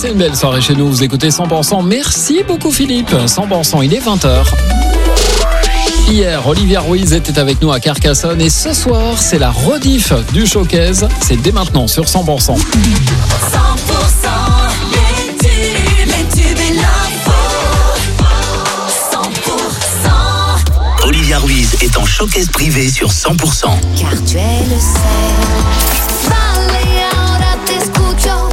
C'est une belle soirée chez nous, vous écoutez 100%. Merci beaucoup Philippe. 100%, il est 20h. Hier, Olivia Ruiz était avec nous à Carcassonne et ce soir, c'est la rediff du showcase. C'est dès maintenant sur 100%. 100%, les tubes et l'info. 100%. Olivia Ruiz est en showcase privé sur 100%. Car tu es le seul. Vale, ahora te escucho.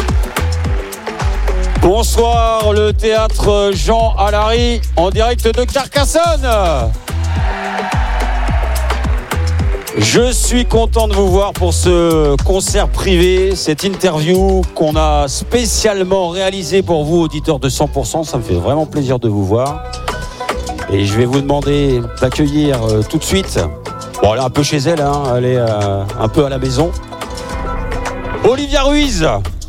Bonsoir, le théâtre Jean Alary en direct de Carcassonne. Je suis content de vous voir pour ce concert privé, cette interview qu'on a spécialement réalisée pour vous, auditeurs de 100%. Ça me fait vraiment plaisir de vous voir. Et je vais vous demander d'accueillir tout de suite, bon, elle est un peu chez elle, hein, elle est un peu à la maison, Olivia Ruiz.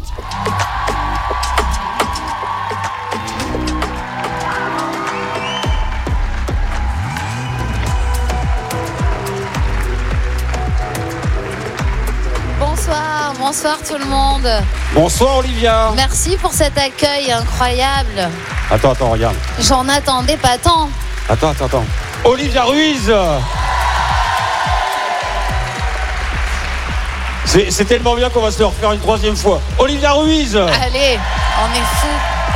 Bonsoir tout le monde. Bonsoir Olivia. Merci pour cet accueil incroyable. Attends, regarde. J'en attendais pas tant. Attends. Olivia Ruiz. C'est tellement bien qu'on va se le refaire une troisième fois. Olivia Ruiz. Allez, on est fous.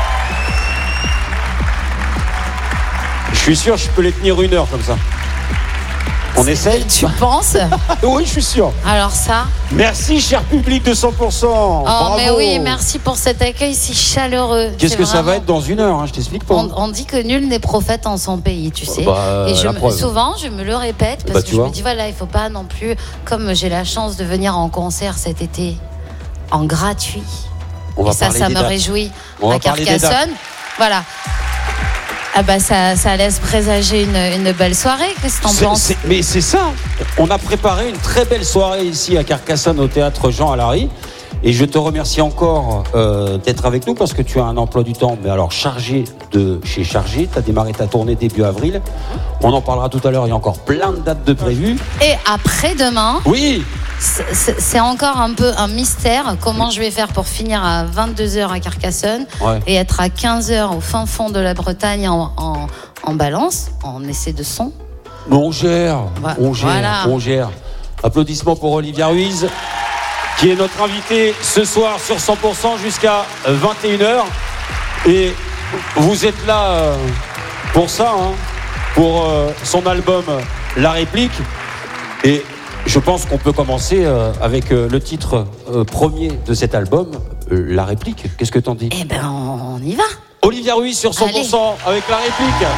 Je suis sûr que je peux les tenir 1 heure comme ça. On essaye? Tu penses? Oui, je suis sûr. Alors ça. Merci, cher public de 100%. Oh, bravo. mais oui, merci pour cet accueil si chaleureux. Qu'est-ce que ça va être dans 1 heure, hein, je t'explique pas. On dit que nul n'est prophète en son pays, tu sais. Et souvent, je me le répète parce que je me dis, voilà, il faut pas non plus, comme j'ai la chance de venir en concert cet été, en gratuit. Et ça me réjouit. À Carcassonne. Voilà. Ah bah ça laisse présager une belle soirée, qu'est-ce que t'en penses? Mais c'est ça, on a préparé une très belle soirée ici à Carcassonne au théâtre Jean Alary. Et je te remercie encore d'être avec nous parce que tu as un emploi du temps, mais alors chargé de chez chargé. Tu as démarré ta tournée début avril. On en parlera tout à l'heure, il y a encore plein de dates de prévues. Et après-demain, oui, c'est encore un peu un mystère comment je vais faire pour finir à 22h à Carcassonne et être à 15h au fin fond de la Bretagne en balance, en essai de son. Mais on gère. Applaudissements pour Olivia Ruiz, qui est notre invitée ce soir sur 100% jusqu'à 21h. Et vous êtes là pour ça, hein, pour son album La Réplique. Et je pense qu'on peut commencer avec le titre premier de cet album, La Réplique. Qu'est-ce que t'en dis? Eh ben, on y va. Olivia Ruiz sur 100% avec La Réplique.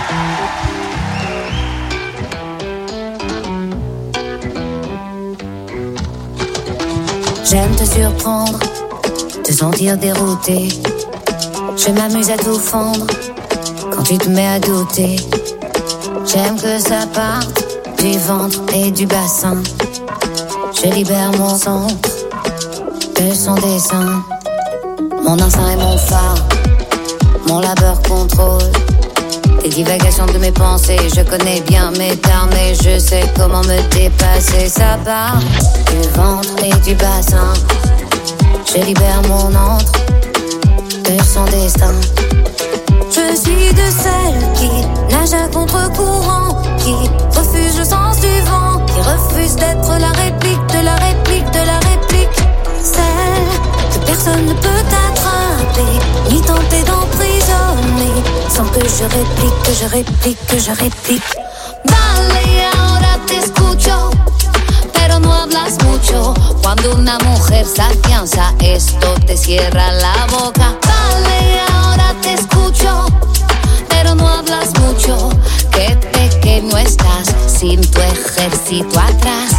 J'aime te surprendre, te sentir dérouté. Je m'amuse à tout fendre quand tu te mets à douter. J'aime que ça parte du ventre et du bassin. Je libère mon centre de son dessin. Mon instinct est mon phare, mon labeur contrôle les divagations de mes pensées. Je connais bien mes termes et je sais comment me dépasser. Ça part du ventre et du bassin. Je libère mon antre de son destin. Je suis de celles qui nagent à contre-courant, qui refuse le sens du vent, qui refuse d'être la réplique de la réplique de la réplique. Celle que personne ne peut attraper, ni tenter d'emprisonner, sans que je réplique, que je réplique, que je réplique. Vale, ahora te escucho, pero no hablas mucho. Cuando una mujer se afianza, esto te cierra la boca. Vale, ahora te escucho, pero no hablas mucho. Qué pequeño estás sin tu ejército atrás.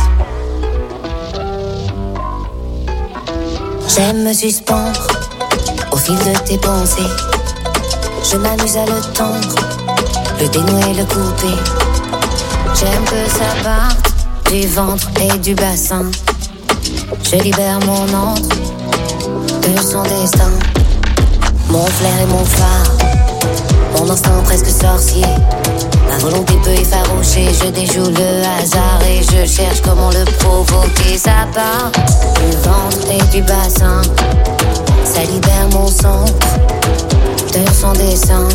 J'aime me suspendre au fil de tes pensées. Je m'amuse à le tendre, le dénouer, le couper. J'aime que ça parte du ventre et du bassin. Je libère mon antre de son destin. Mon flair et mon phare, mon instinct presque sorcier. Ma volonté peut effaroucher, je déjoue le hasard et je cherche comment le provoquer. Ça part du ventre et du bassin, ça libère mon sang son dessin.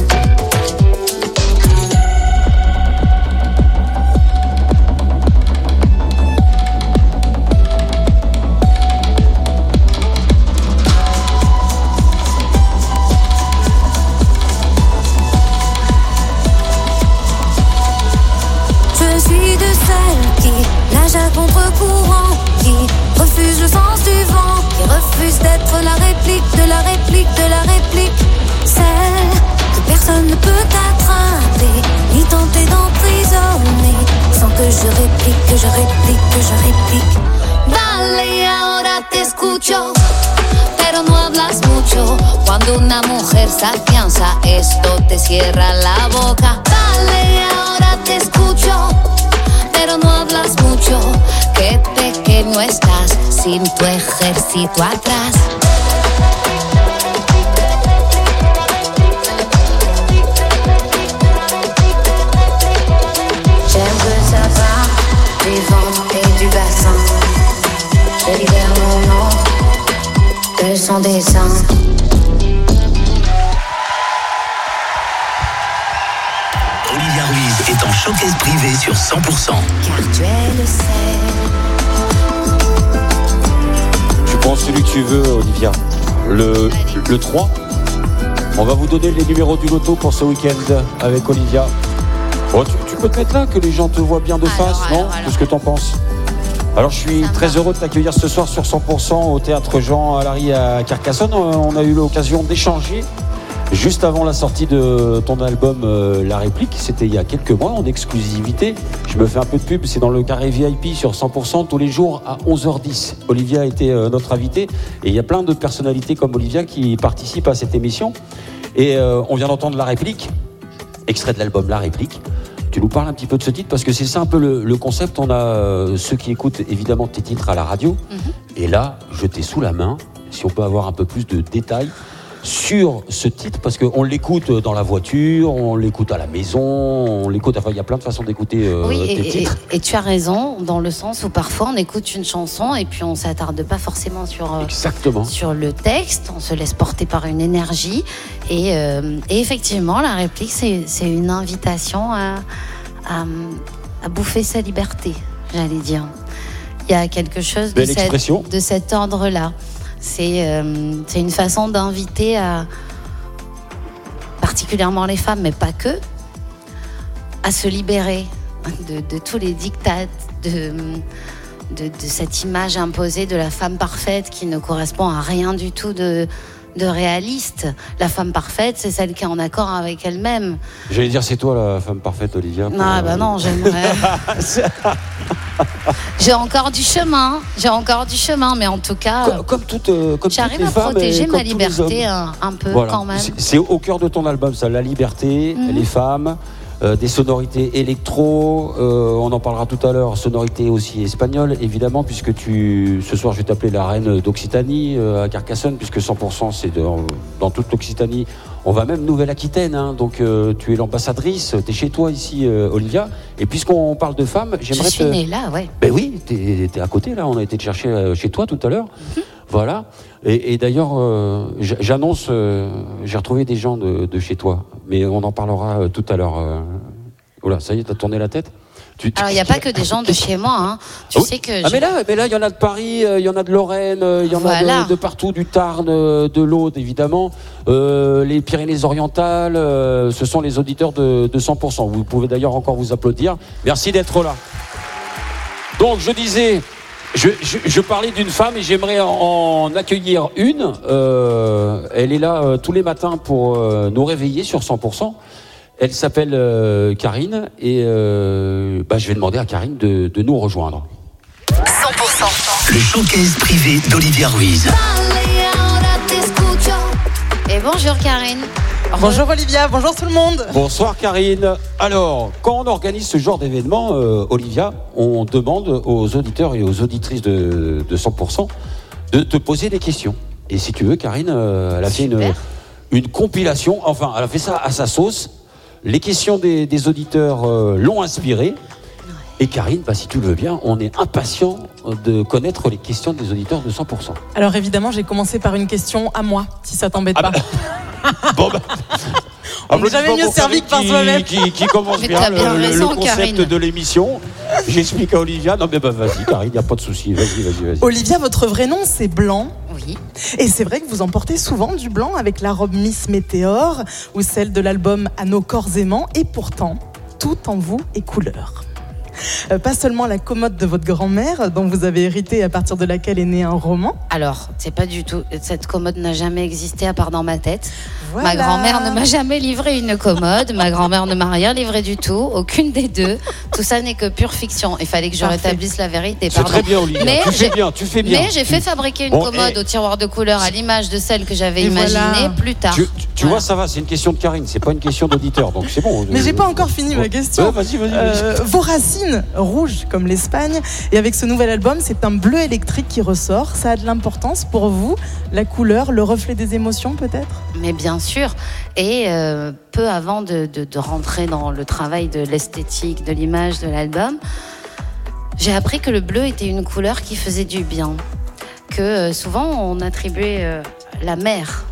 À contre-courant, qui refuse le sens du vent, qui refuse d'être la réplique de la réplique de la réplique, celle que personne ne peut attraper, ni tenter d'emprisonner, sans que je réplique, que je réplique, que je réplique. Vale, ahora te escucho, pero no hablas mucho. Cuando una mujer se afianza, esto te cierra la boca. Vale, ahora te escucho, pero no hablas mucho. Qué pequeño estás sin tu ejército atrás. J'aime que ça part du ventre et du bassin. Je libère mon ombre de son dessin. Olivia Ruiz est en showcase privé sur 100%. Car tu es le sel. Tu prends celui que tu veux, Olivia. Le 3. On va vous donner les numéros du loto pour ce week-end avec Olivia. Oh, tu peux te mettre là, que les gens te voient bien de face, non ? Qu'est-ce que t'en penses ? Alors je suis très heureux de t'accueillir ce soir sur 100% au Théâtre Jean Alary à Carcassonne. On a eu l'occasion d'échanger juste avant la sortie de ton album La Réplique. C'était il y a quelques mois en exclusivité. Je me fais un peu de pub, c'est dans le carré VIP sur 100% tous les jours à 11h10. Olivia était notre invitée et il y a plein de personnalités comme Olivia qui participent à cette émission. Et on vient d'entendre La Réplique, extrait de l'album La Réplique. Tu nous parles un petit peu de ce titre parce que c'est ça un peu le concept. On a ceux qui écoutent évidemment tes titres à la radio. Et là, je t'ai sous la main, si on peut avoir un peu plus de détails sur ce titre, parce qu'on l'écoute dans la voiture, on l'écoute à la maison, on l'écoute, enfin il y a plein de façons d'écouter tes titres. Et tu as raison, dans le sens où parfois on écoute une chanson et puis on ne s'attarde pas forcément sur le texte, on se laisse porter par une énergie. Et effectivement, La Réplique, c'est une invitation à bouffer sa liberté, j'allais dire. Il y a quelque chose de cet ordre-là. C'est une façon d'inviter particulièrement les femmes, mais pas que, à se libérer de tous les dictats, de cette image imposée de la femme parfaite qui ne correspond à rien du tout de réaliste. La femme parfaite, c'est celle qui est en accord avec elle-même. J'allais dire, c'est toi la femme parfaite, Olivia. Non, j'aimerais. J'ai encore du chemin, mais en tout cas, comme j'arrive à protéger ma liberté un peu quand même. C'est au cœur de ton album, ça, la liberté, les femmes. Des sonorités électro, on en parlera tout à l'heure, sonorités aussi espagnoles évidemment, puisque ce soir je vais t'appeler la reine d'Occitanie à Carcassonne, puisque 100% c'est dans toute l'Occitanie, on va même Nouvelle-Aquitaine, hein, donc tu es l'ambassadrice, tu es chez toi ici Olivia, et puisqu'on parle de femmes, j'aimerais Je suis née là, ouais. Ben oui, t'es à côté là, on a été te chercher chez toi tout à l'heure. Voilà, et d'ailleurs j'annonce, j'ai retrouvé des gens de chez toi, mais on en parlera tout à l'heure. Oula, ça y est, t'as tourné la tête. Alors il n'y a pas que des gens de chez moi, hein. Tu sais que mais là il y en a de Paris, il y en a de Lorraine, il y en a de partout, du Tarn, de l'Aude évidemment, les Pyrénées-Orientales, ce sont les auditeurs de 100%. Vous pouvez d'ailleurs encore vous applaudir. Merci d'être là. Donc je disais, je parlais d'une femme et j'aimerais en accueillir une. Elle est là tous les matins pour nous réveiller sur 100%. Elle s'appelle Karine et je vais demander à Karine de nous rejoindre. 100%. Le showcase privé d'Olivia Ruiz. Et bonjour Karine. Bonjour Olivia, bonjour tout le monde. Bonsoir Karine. Alors, quand on organise ce genre d'événement, Olivia, on demande aux auditeurs et aux auditrices de 100% de te poser des questions. Et si tu veux, Karine, elle a fait une compilation, enfin, elle a fait ça à sa sauce. Les questions des auditeurs l'ont inspirée. Et Karine, si tu le veux bien, on est impatient de connaître les questions des auditeurs de 100%. Alors évidemment, j'ai commencé par une question à moi, si ça t'embête pas. On n'est jamais mieux servi que par soi-même. Qui commence bien le concept Karine. De l'émission. J'explique à Olivia. Non mais vas-y Karine, il n'y a pas de souci. Vas-y. Olivia, votre vrai nom c'est Blanc. Oui. Et c'est vrai que vous en portez souvent du blanc avec la robe Miss Météor ou celle de l'album À nos corps aimants. Et pourtant, tout en vous est couleur. Pas seulement la commode de votre grand-mère, dont vous avez hérité, à partir de laquelle est né un roman. Alors, c'est pas du tout. Cette commode n'a jamais existé à part dans ma tête. Voilà. Ma grand-mère ne m'a jamais livré une commode. Ma grand-mère ne m'a rien livré du tout. Aucune des deux. Tout ça n'est que pure fiction. Il fallait que je rétablisse la vérité. C'est très bien, Olivia. Mais tu fais bien. Mais j'ai fait fabriquer une commode au tiroir de couleur à l'image de celle que j'avais imaginée plus tard. Tu vois, ça va. C'est une question de Karine. C'est pas une question d'auditeur. Donc c'est bon. Mais j'ai pas encore fini ma question. Vas-y. Vos racines rouges comme l'Espagne. Et avec ce nouvel album, c'est un bleu électrique qui ressort. Ça a de l'importance pour vous, la couleur, le reflet des émotions peut-être ? Mais bien sûr. Et peu avant de rentrer dans le travail de l'esthétique, de l'image de l'album, j'ai appris que le bleu était une couleur qui faisait du bien. Que souvent on attribuait la mer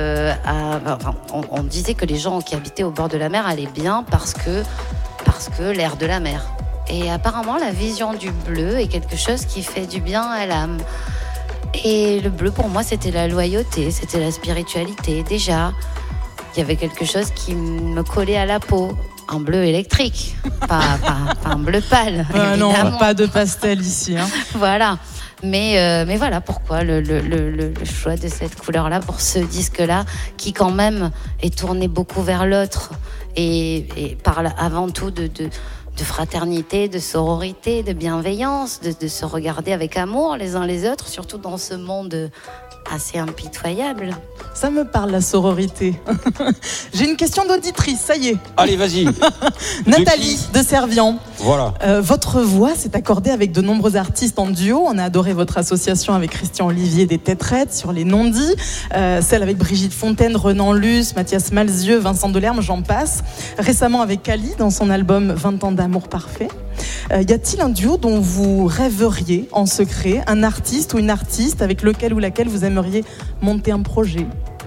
on disait que les gens qui habitaient au bord de la mer allaient bien parce que l'air de la mer. Et apparemment, la vision du bleu est quelque chose qui fait du bien à l'âme. Et le bleu, pour moi, c'était la loyauté, c'était la spiritualité. Déjà, il y avait quelque chose qui me collait à la peau. Un bleu électrique, pas un bleu pâle. Non, pas de pastel ici. Hein. Voilà. Mais voilà pourquoi le choix de cette couleur-là pour ce disque-là, qui quand même est tourné beaucoup vers l'autre et parle avant tout de fraternité, de sororité, de bienveillance, de se regarder avec amour les uns les autres, surtout dans ce monde assez impitoyable. Ça me parle, la sororité. J'ai une question d'auditrice, ça y est. Allez, vas-y. Nathalie de Servian. Voilà. Votre voix s'est accordée avec de nombreux artistes en duo. On a adoré votre association avec Christian Olivier des Têtes Raides sur les non-dits. Celle avec Brigitte Fontaine, Renan Luce, Mathias Malzieu, Vincent Delerme, j'en passe. Récemment avec Kali dans son album 20 ans d'amour parfait. Y a-t-il un duo dont vous rêveriez en secret, un artiste ou une artiste avec lequel ou laquelle vous aimeriez monter un projet ?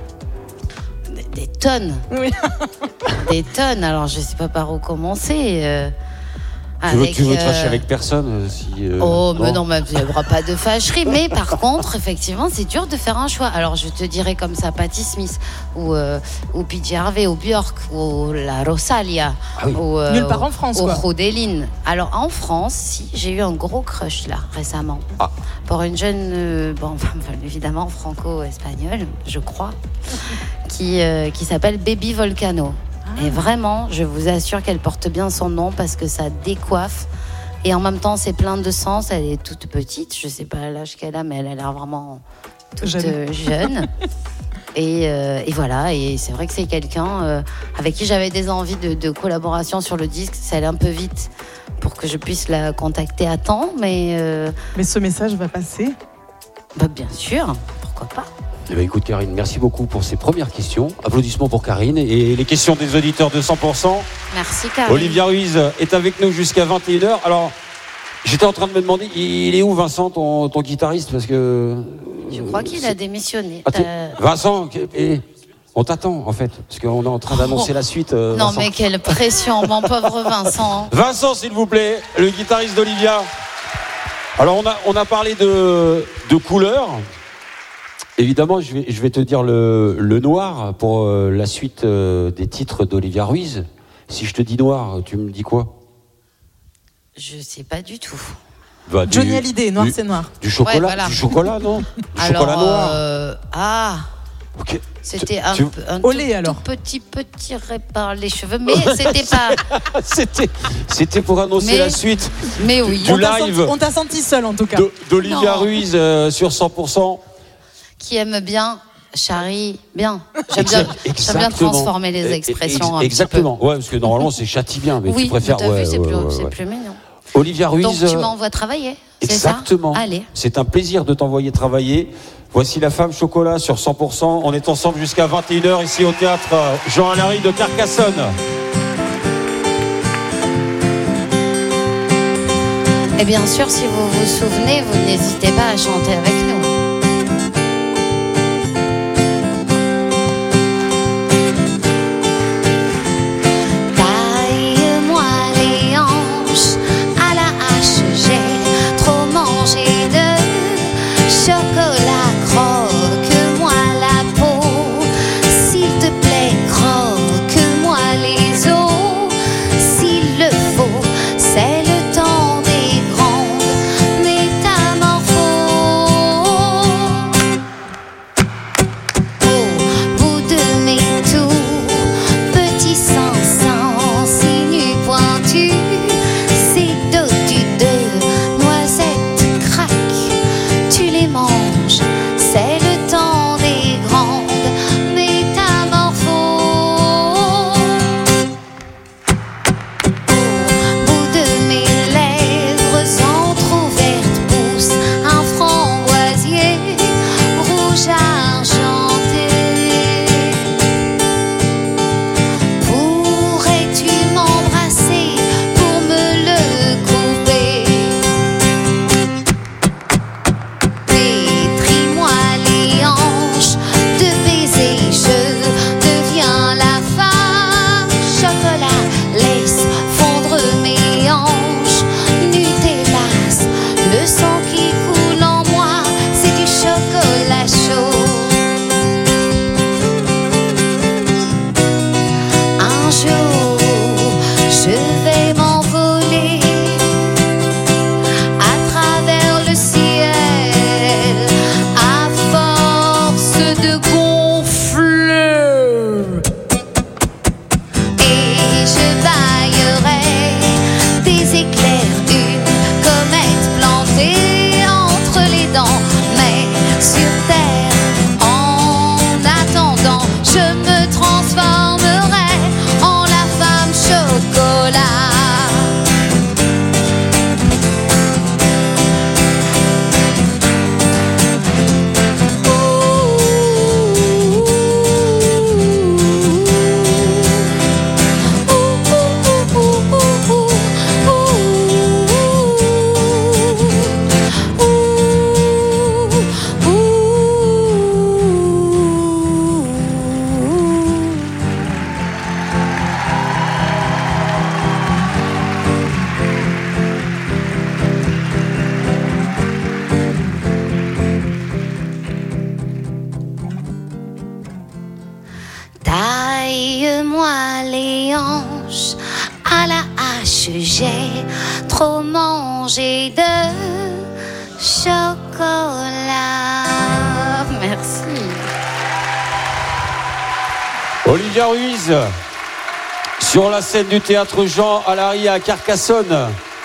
Des tonnes. Oui. Des tonnes. Alors je sais pas par où commencer. Tu veux te fâcher avec personne mais non, il n'y aura pas de fâcherie. Mais par contre, effectivement, c'est dur de faire un choix. Alors, je te dirais comme ça, Patti Smith, ou PJ Harvey, ou Björk, ou la Rosalia, nulle part en France, ou Rodeline. Alors, en France, si, j'ai eu un gros crush là, récemment. Pour une jeune, évidemment franco-espagnole, je crois, qui s'appelle Baby Volcano. Et vraiment, je vous assure qu'elle porte bien son nom parce que ça décoiffe. Et en même temps, c'est plein de sens. Elle est toute petite. Je ne sais pas l'âge qu'elle a, mais elle a l'air vraiment toute jeune. Et voilà. Et c'est vrai que c'est quelqu'un avec qui j'avais des envies de collaboration sur le disque. Ça allait un peu vite pour que je puisse la contacter à temps. Mais ce message va passer ? Bien sûr. Pourquoi pas ? Écoute Karine, merci beaucoup pour ces premières questions. Applaudissements pour Karine et les questions des auditeurs de 100%. Merci Karine. Olivia Ruiz est avec nous jusqu'à 21h. Alors, j'étais en train de me demander, il est où Vincent, ton guitariste ? Parce que... Je crois qu'il a démissionné. Vincent, on t'attend en fait, parce qu'on est en train d'annoncer la suite. Non Vincent. Mais quelle pression, mon pauvre Vincent. Vincent, s'il vous plaît, le guitariste d'Olivia. Alors, on a parlé de couleurs. Évidemment, je vais te dire le noir pour la suite des titres d'Olivia Ruiz. Si je te dis noir, tu me dis quoi ? Je sais pas du tout. Johnny Hallyday, noir c'est noir. Du chocolat, ouais, voilà. Du chocolat, non ? Chocolat noir. Okay. C'était un Olé, alors. tout petit répare les cheveux, mais c'était pas. c'était pour annoncer la suite. Mais oui. Du live. On t'a senti seul en tout cas. D'Olivia Ruiz sur 100%. Qui aime bien, charrie bien. J'aime bien transformer les expressions. Exactement. Ouais, parce que normalement c'est châtie bien, mais oui, tu préfères. C'est plus mignon. Olivia Ruiz. Donc tu m'envoies travailler. Exactement. C'est ça ? Allez. C'est un plaisir de t'envoyer travailler. Voici la femme chocolat sur 100%. On est ensemble jusqu'à 21h ici au théâtre Jean Alary de Carcassonne. Et bien sûr, si vous vous souvenez, vous n'hésitez pas à chanter avec nous. les hanches à la hache, j'ai trop mangé de chocolat. Merci. Olivia Ruiz, sur la scène du théâtre Jean Alary à Carcassonne.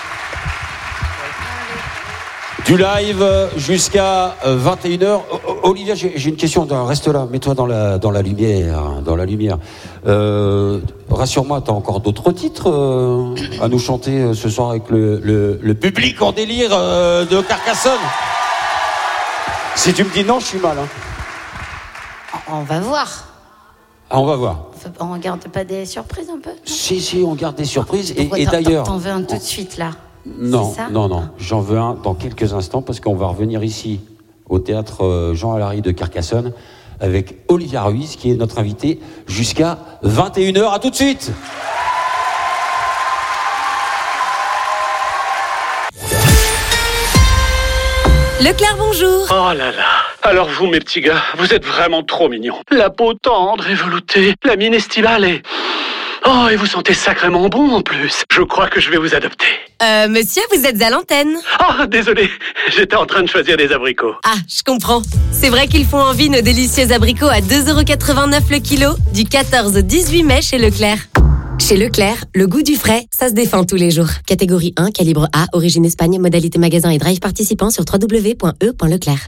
Du live jusqu'à 21h. Olivia, j'ai une question. Reste là, mets-toi dans la lumière. Rassure-moi, t'as encore d'autres titres à nous chanter ce soir avec le public en délire de Carcassonne. Si tu me dis non, je suis mal. Hein. On va voir. Ah, on va voir. On garde pas des surprises un peu? Si, on garde des surprises. Et d'ailleurs... T'en veux un tout de suite, là? Non. J'en veux un dans quelques instants parce qu'on va revenir ici au théâtre Jean Alary de Carcassonne avec Olivia Ruiz qui est notre invitée jusqu'à 21h. À tout de suite. Leclerc, bonjour. Oh là là. Alors vous, mes petits gars, vous êtes vraiment trop mignons. La peau tendre et veloutée, la mine estivale et... Oh, et vous sentez sacrément bon en plus. Je crois que je vais vous adopter. Monsieur, vous êtes à l'antenne. Ah, désolé, j'étais en train de choisir des abricots. Ah, je comprends. C'est vrai qu'ils font envie nos délicieux abricots à 2,89€ le kilo, du 14 au 18 mai chez Leclerc. Chez Leclerc, le goût du frais, ça se défend tous les jours. Catégorie 1, calibre A, origine Espagne, modalité magasin et drive participant sur www.e.leclerc.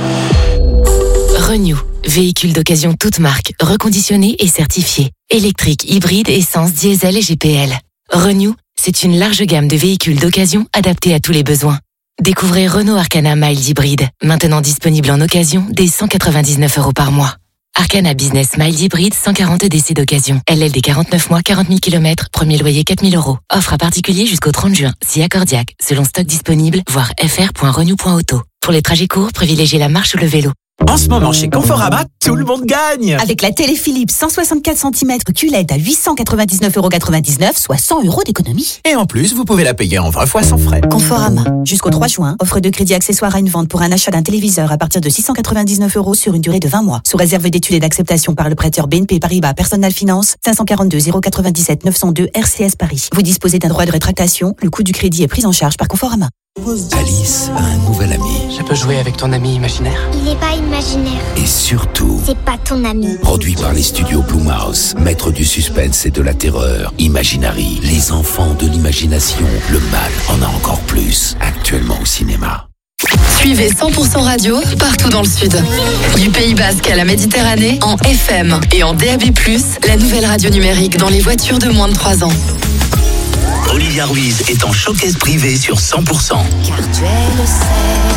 Renew, véhicule d'occasion toute marque, reconditionné et certifié. Électrique, hybride, essence, diesel et GPL. Renew, c'est une large gamme de véhicules d'occasion adaptés à tous les besoins. Découvrez Renault Arcana Mild Hybride, maintenant disponible en occasion dès 199€ par mois. Arcana Business Mild Hybride, 140 DC d'occasion. LLD 49 mois, 40 000 km, premier loyer 4 000€. Offre à particulier jusqu'au 30 juin, si accordiaque, selon stock disponible, voire fr.renew.auto. Pour les trajets courts, privilégiez la marche ou le vélo. En ce moment, chez Conforama, tout le monde gagne! Avec la télé Philips 164 cm QLED à 899,99€, soit 100€ d'économie. Et en plus, vous pouvez la payer en 20 fois sans frais. Conforama. Jusqu'au 3 juin, offre de crédit accessoire à une vente pour un achat d'un téléviseur à partir de 699€ sur une durée de 20 mois. Sous réserve d'études et d'acceptation par le prêteur BNP Paribas Personal Finance, 542 097 902 RCS Paris. Vous disposez d'un droit de rétractation. Le coût du crédit est pris en charge par Conforama. Alice a un nouvel ami. Je peux jouer avec ton ami imaginaire? Il n'est pas imaginaire. Et surtout, c'est pas ton ami. Produit par les studios Blumhouse, maître du suspense et de la terreur, Imaginary, les enfants de l'imagination, le mal en a encore plus, actuellement au cinéma. Suivez 100% Radio partout dans le Sud. Du Pays Basque à la Méditerranée, en FM et en DAB+, la nouvelle radio numérique dans les voitures de moins de 3 ans. Olivia Ruiz est en showcase privé sur 100%. Car tu es le sel.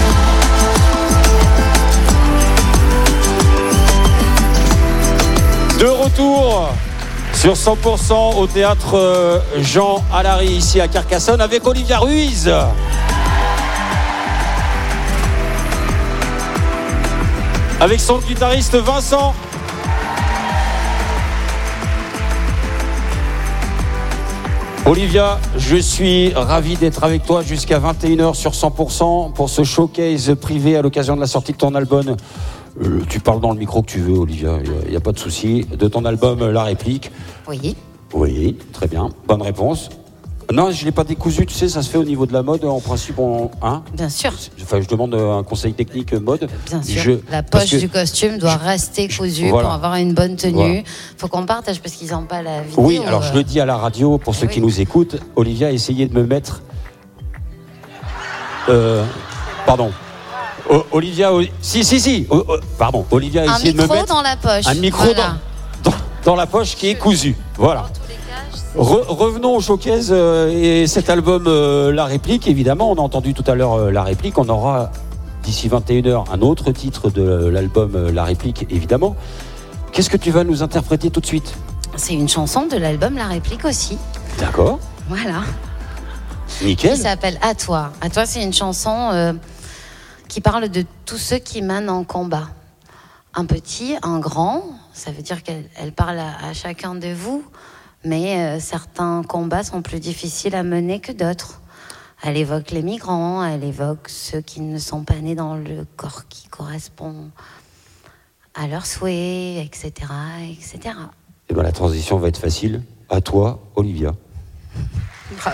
De retour sur 100% au théâtre Jean Alary ici à Carcassonne avec Olivia Ruiz. Avec son guitariste Vincent. Olivia, je suis ravi d'être avec toi jusqu'à 21h sur 100% pour ce showcase privé à l'occasion de la sortie de ton album. Tu parles dans le micro que tu veux, Olivia, il n'y a pas de souci. De ton album La Réplique. Oui. Oui, très bien. Bonne réponse. Non, je ne l'ai pas décousu, tu sais, ça se fait au niveau de la mode, en principe, hein? Bien sûr. Enfin, je demande un conseil technique mode. Bien sûr. La poche du costume doit rester cousue pour avoir une bonne tenue. Voilà. Faut qu'on partage parce qu'ils n'ont pas la vidéo. Oui, alors je le dis à la radio pour ceux qui nous écoutent. Olivia a essayé de me mettre... pardon. Olivia... Si. Pardon. Olivia a essayé de me mettre... Un micro dans la poche. Un micro dans la poche qui est cousu. Voilà. Revenons au showcase et cet album La Réplique, évidemment, on a entendu tout à l'heure La Réplique, on aura d'ici 21h un autre titre de l'album La Réplique, évidemment. Qu'est-ce que tu vas nous interpréter tout de suite? C'est une chanson de l'album La Réplique aussi. D'accord. Voilà. Nickel. Qui s'appelle À toi. À toi, c'est une chanson qui parle de tous ceux qui mènent en combat. Un petit, un grand, ça veut dire qu'elle parle à chacun de vous. Mais certains combats sont plus difficiles à mener que d'autres. Elle évoque les migrants, elle évoque ceux qui ne sont pas nés dans le corps qui correspond à leurs souhaits, etc., etc. Et ben la transition va être facile. à toi, Olivia. Bravo.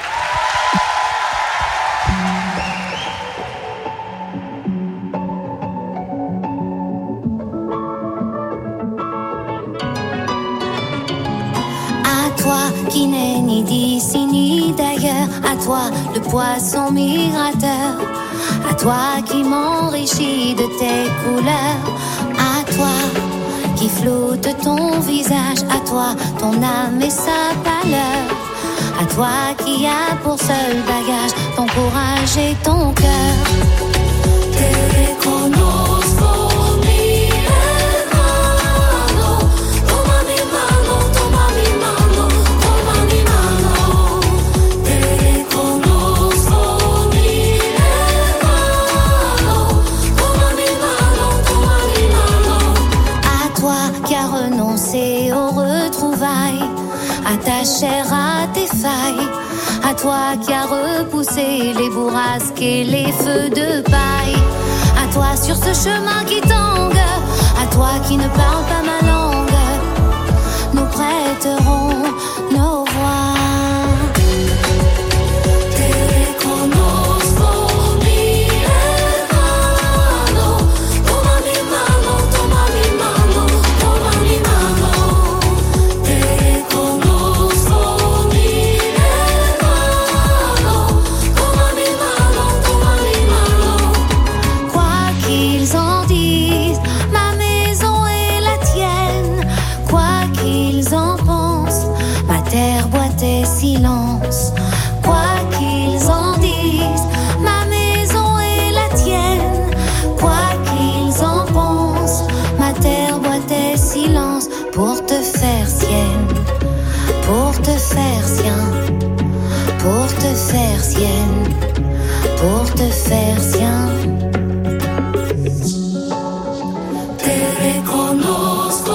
À toi qui n'est ni d'ici ni d'ailleurs, à toi le poisson migrateur, à toi qui m'enrichis de tes couleurs, à toi qui flotte ton visage, à toi ton âme et sa pâleur, à toi qui a pour seul bagage ton courage et ton cœur. Te reconozco. Aux retrouvailles, à ta chair, à tes failles, à toi qui as repoussé les bourrasques et les feux de paille, à toi sur ce chemin qui tangue, à toi qui ne parle pas ma langue, nous prêterons nos voix. Silence, quoi qu'ils en disent, ma maison est la tienne. Quoi qu'ils en pensent, ma terre boitait silence pour te faire sienne, pour te faire sien, pour te faire sienne, pour te faire sien. Te reconozco.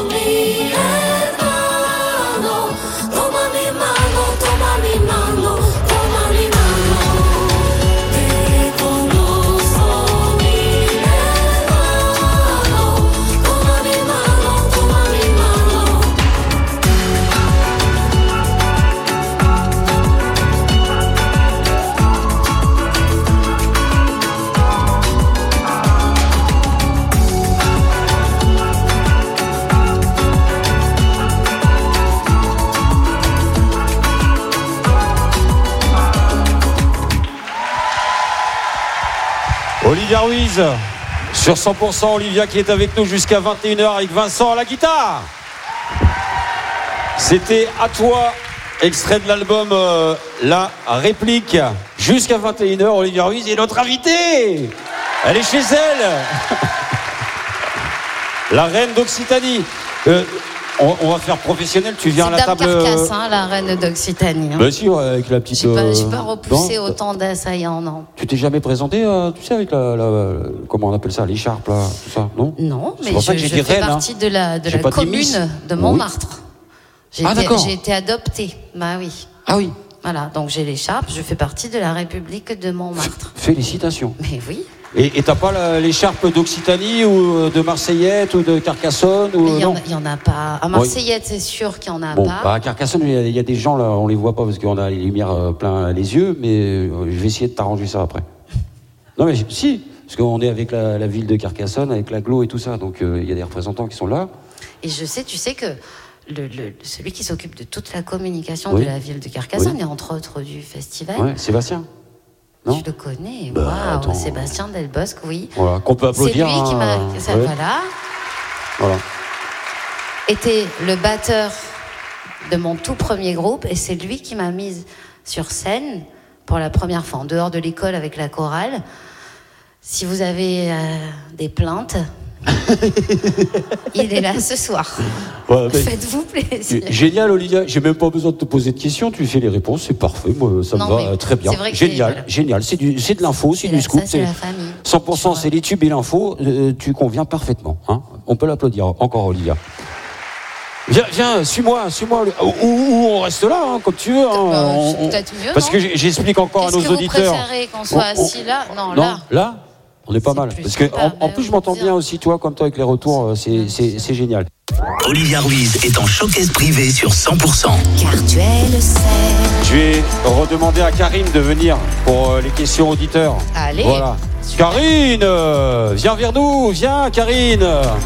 Olivia Ruiz sur 100%, Olivia qui est avec nous jusqu'à 21h avec Vincent à la guitare. C'était À toi, extrait de l'album La Réplique. Jusqu'à 21h, Olivia Ruiz est notre invitée. Elle est chez elle. La reine d'Occitanie. On va faire professionnel, tu viens à la table. C'est Dame Carcasse, la reine d'Occitanie. Bah si, ouais, avec la petite. J'ai pas repoussé autant d'assaillants, non. Tu t'es jamais présenté, tu sais, avec comment on appelle ça, l'écharpe, là, tout ça, non? Non, mais je fais partie de la commune de Montmartre. Oui. D'accord. J'ai été adoptée, bah oui. Ah oui. Voilà, donc j'ai l'écharpe, je fais partie de la République de Montmartre. Félicitations. Mais oui. Et t'as pas l'écharpe d'Occitanie ou de Marseillette ou de Carcassonne ou, il y en a pas. À Marseillette, c'est sûr qu'il y en a pas. Bah à Carcassonne, il y a des gens là, on les voit pas parce qu'on a les lumières plein les yeux, mais je vais essayer de t'arranger ça après. Non mais si, parce qu'on est avec la ville de Carcassonne, avec l'agglo et tout ça, donc il y a des représentants qui sont là. Et tu sais que celui qui s'occupe de toute la communication de la ville de Carcassonne et entre autres du festival. Ouais, Sébastien. Non, je le connais, waouh, Sébastien Delbosque, oui. Voilà, qu'on peut applaudir. C'est lui qui m'a. Voilà. Était le batteur de mon tout premier groupe et c'est lui qui m'a mise sur scène pour la première fois en dehors de l'école avec la chorale. Si vous avez des plaintes, il est là ce soir. Ouais, faites-vous plaisir. Génial, Olivia. J'ai même pas besoin de te poser de questions. Tu fais les réponses, c'est parfait. Moi, ça me va très bien. Génial, génial. C'est de l'info, c'est du scoop. C'est la famille. 100%, c'est les tubes et l'info. Tu conviens parfaitement. Hein, on peut l'applaudir encore, Olivia. Viens, suis-moi. Ou on reste là, hein, comme tu veux. Hein, peut-être mieux. Parce que j'explique encore à nos auditeurs. Vous préférez qu'on soit assis là ? Non, là. Là ? On est pas mal. Parce que en plus, je m'entends bien aussi, toi, comme toi, avec les retours, c'est génial. Olivia Ruiz est en showcase privé sur 100%. Car tu es le seul. Je vais redemander à Karine de venir pour les questions auditeurs. Allez. Voilà. Karine, viens vers nous, viens, Karine.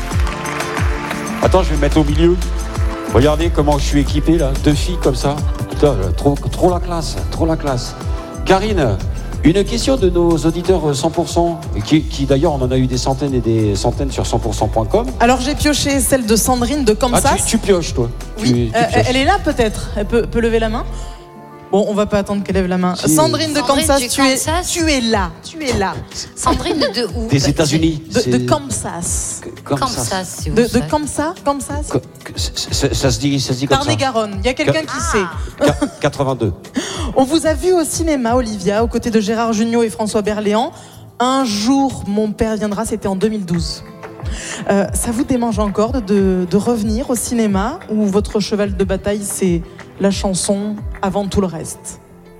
Attends, je vais me mettre au milieu. Regardez comment je suis équipé là, 2 filles comme ça. Putain, trop la classe. Karine, une question de nos auditeurs 100%, qui d'ailleurs on en a eu des centaines et des centaines sur 100%.com. Alors j'ai pioché celle de Sandrine de Kansas. Tu pioches toi. Oui, tu pioches. Elle est là peut-être. Elle peut lever la main. Bon, on va pas attendre qu'elle lève la main. Si. Sandrine de Kansas, tu es là. Sandrine de où? Des États-Unis. De Kansas. Kansas, c'est où? De Kansas. Ça se dit comme ça. Tarn-et-Garonne. Il y a quelqu'un qui sait. 82. On vous a vu au cinéma, Olivia, aux côtés de Gérard Jugnot et François Berléand. Un jour, mon père viendra, c'était en 2012. Ça vous démange encore de revenir au cinéma, où votre cheval de bataille, c'est la chanson avant tout le reste?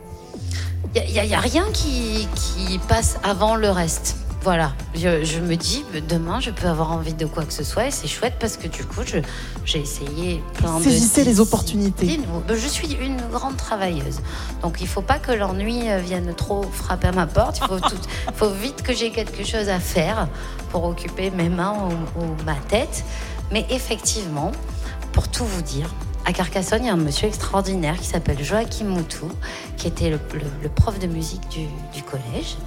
Il n'y a rien qui passe avant le reste. Voilà, je me dis, demain, je peux avoir envie de quoi que ce soit et c'est chouette parce que du coup, j'ai essayé plein de... Saisissez les opportunités. Je suis une grande travailleuse. Donc, il ne faut pas que l'ennui vienne trop frapper à ma porte. Il faut vite que j'ai quelque chose à faire pour occuper mes mains ou ma tête. Mais effectivement, pour tout vous dire, à Carcassonne, il y a un monsieur extraordinaire qui s'appelle Joachim Moutou, qui était le prof de musique du collège.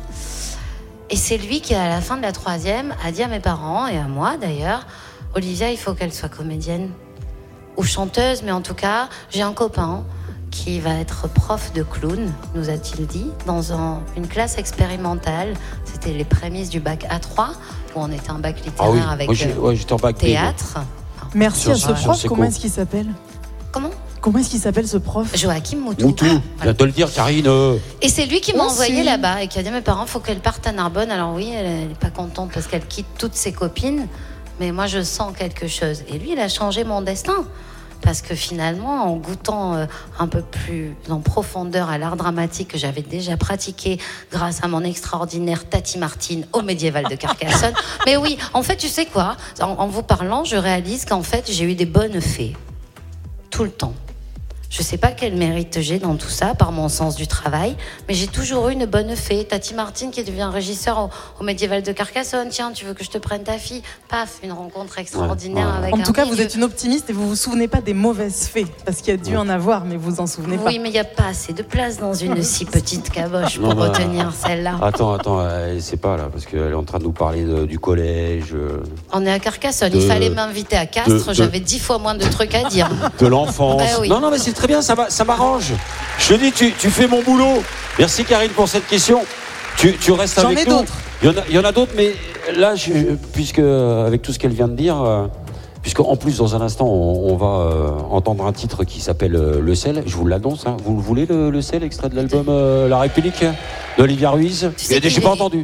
Et c'est lui qui, à la fin de la 3e, a dit à mes parents, et à moi d'ailleurs, Olivia, il faut qu'elle soit comédienne ou chanteuse, mais en tout cas, j'ai un copain qui va être prof de clown, nous a-t-il dit, dans une classe expérimentale. C'était les prémices du bac A3, où on était en bac littéraire avec j'étais en bac théâtre. Merci à ce prof, comment est-ce qu'il s'appelle? Comment est-ce qu'il s'appelle ce prof? Joachim Moutou. Moutou, viens de le dire, Karine. Et c'est lui qui m'a envoyé là-bas et qui a dit à mes parents, il faut qu'elle parte à Narbonne. Alors oui, elle n'est pas contente parce qu'elle quitte toutes ses copines, mais moi je sens quelque chose. Et lui, il a changé mon destin. Parce que finalement, en goûtant un peu plus en profondeur à l'art dramatique que j'avais déjà pratiqué grâce à mon extraordinaire Tati Martine au Médiéval de Carcassonne. Mais oui, en fait, tu sais quoi? En vous parlant, je réalise qu'en fait, j'ai eu des bonnes fées. Tout le temps. Je sais pas quel mérite j'ai dans tout ça, par mon sens du travail, mais j'ai toujours eu une bonne fée. Tati Martine qui devient régisseur au Médiéval de Carcassonne. Tiens, tu veux que je te prenne ta fille? Paf, une rencontre extraordinaire avec En tout cas, vous êtes une optimiste et vous vous souvenez pas des mauvaises fées, parce qu'il y a dû en avoir, mais vous en souvenez pas. Oui, mais il n'y a pas assez de place dans une si petite caboche pour retenir celle-là. Attends, elle sait pas là, parce qu'elle est en train de nous parler du collège. On est à Carcassonne, il fallait m'inviter à Castres, j'avais 10 fois moins de trucs à dire. De l'enfance. Oui. Non, mais c'est très bien, ça m'arrange. Je te dis, tu fais mon boulot. Merci Karine pour cette question. Tu restes avec nous. Il y en a d'autres, mais là, puisque avec tout ce qu'elle vient de dire, puisqu'en plus dans un instant on va entendre un titre qui s'appelle Le Sel. Je vous l'annonce. Hein. Vous le voulez le Sel, extrait de l'album La République d'Olivia Ruiz? J'ai pas entendu.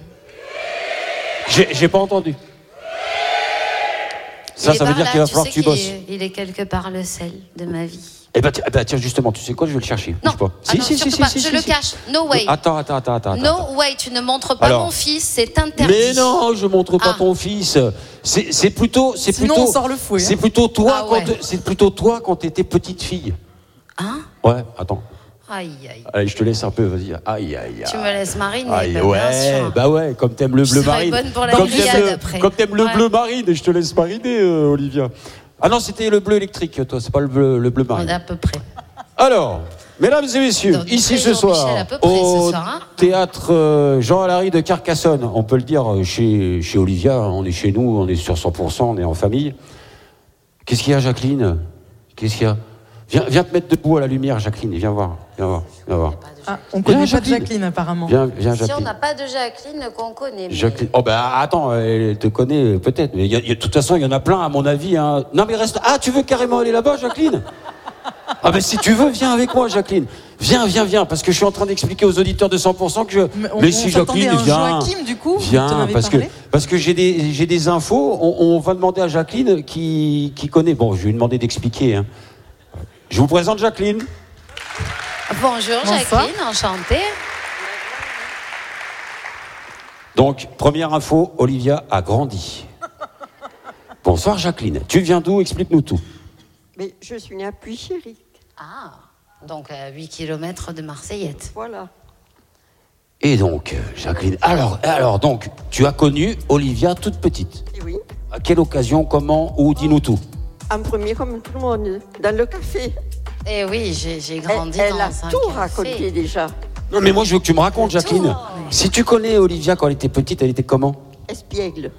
J'ai pas entendu. Ça veut dire qu'il va falloir que tu bosses. Il est quelque part le sel de ma vie. Eh ben tiens, justement, tu sais quoi, je vais le chercher. Non, pas. Si, je le cache. No way. Attends. No way, tu ne montres pas mon fils, c'est interdit. Mais non, je montre pas ton fils. C'est plutôt. Sinon, on sort le fouet. C'est plutôt toi c'est plutôt toi quand t'étais petite fille. Hein? Ouais, attends. Aïe. Allez, je te laisse un peu, vas-y. Aïe. Tu me laisses mariner. Aïe, ouais, comme t'aimes le bleu marine. Bonne pour la comme t'aimes le bleu marine, et je te laisse mariner, Olivia. Ah non, c'était le bleu électrique, toi, c'est pas le bleu marine. On est à peu près. Alors, mesdames et messieurs, donc, ici ce soir, au théâtre Jean Alary de Carcassonne, on peut le dire chez Olivia, on est chez nous, on est sur 100%, on est en famille. Qu'est-ce qu'il y a, Jacqueline? Qu'est-ce qu'il y a? Viens te mettre debout à la lumière, Jacqueline, viens voir. Ah, on connaît pas de Jacqueline, apparemment. Viens, Jacqueline. Si on n'a pas de Jacqueline qu'on connaît. Mais... Jacqueline. Oh attends, elle te connaît peut-être, mais de toute façon, il y en a plein, à mon avis. Hein. Non, mais reste. Ah, tu veux carrément aller là-bas, Jacqueline? Ah ben si tu veux, viens avec moi, Jacqueline. Viens, parce que je suis en train d'expliquer aux auditeurs de 100% que Mais si Jacqueline, viens. Joachim, du coup, viens, parce que j'ai des infos. On va demander à Jacqueline qui connaît. Bon, je vais lui demander d'expliquer. Hein. Je vous présente Jacqueline. Bonjour Jacqueline, enchantée. Donc, première info, Olivia a grandi. Bonsoir Jacqueline. Tu viens d'où? Explique-nous tout. Mais je suis née à Puy-Chéry. Ah, donc à 8 km de Marseillette. Voilà. Et donc, Jacqueline, alors donc, tu as connu Olivia toute petite. Et oui. À quelle occasion, comment, où, dis-nous tout. En premier, comme tout le monde, dans le café. Eh oui, j'ai grandi elle dans a un tout café. raconté déjà. Non, mais moi, je veux que tu me racontes, Jacqueline. Tout. Si tu connais Olivia quand elle était petite, elle était comment? Espiègle.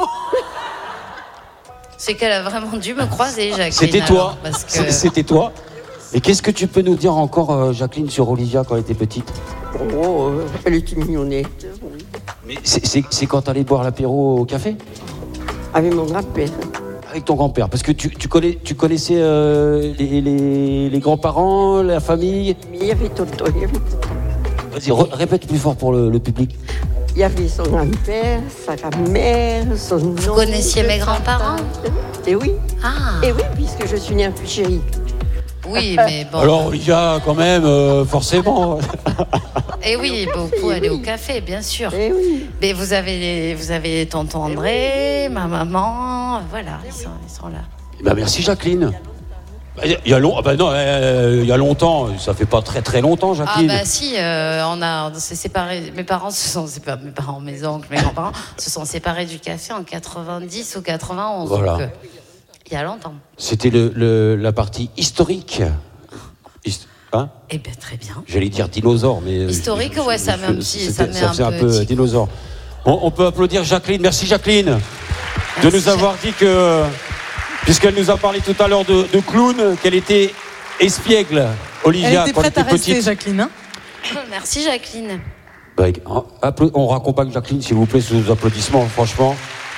C'est qu'elle a vraiment dû me croiser, Jacqueline. C'était toi. Alors, parce que... C'était toi. Et qu'est-ce que tu peux nous dire encore, Jacqueline, sur Olivia quand elle était petite? Oh, elle était mignonnette. Mais c'est quand t'allais boire l'apéro au café? Avec mon grand-père. Avec ton grand-père, parce que tu connaissais les grands-parents, la famille? Il y avait tonton, il y avait tonton. Vas-y, répète plus fort pour le public. Il y avait son grand-père, sa grand-mère, son oncle. Vous connaissiez mes grands-parents? Eh oui. Ah. Eh oui, puisque je suis née à Puy-Chéry. Oui, mais bon. Alors, Olivia, quand même, forcément. Eh oui, beaucoup aller au café, bien sûr. Eh oui. Mais vous avez tonton André, ma maman, voilà, ils sont là. Ben merci Jacqueline. Il y a longtemps, ça fait pas très très longtemps, Jacqueline. Ah bah si, on s'est séparés. Mes parents mes oncles, mes grands-parents se sont séparés du café en 90 ou 91. Voilà. Donc, il y a longtemps. C'était la partie historique. Hein? Eh bien, très bien. J'allais dire dinosaure, mais... Historique, ouais, ça met un petit... Ça faisait un peu dinosaure. On peut applaudir Jacqueline. Merci Jacqueline de nous avoir dit que, puisqu'elle nous a parlé tout à l'heure de clown, qu'elle était espiègle, Olivia, elle était quand elle prête à était rester, petite. Jacqueline. Hein. Merci Jacqueline. Bah, on raccompagne Jacqueline, s'il vous plaît, sous vos applaudissements, franchement.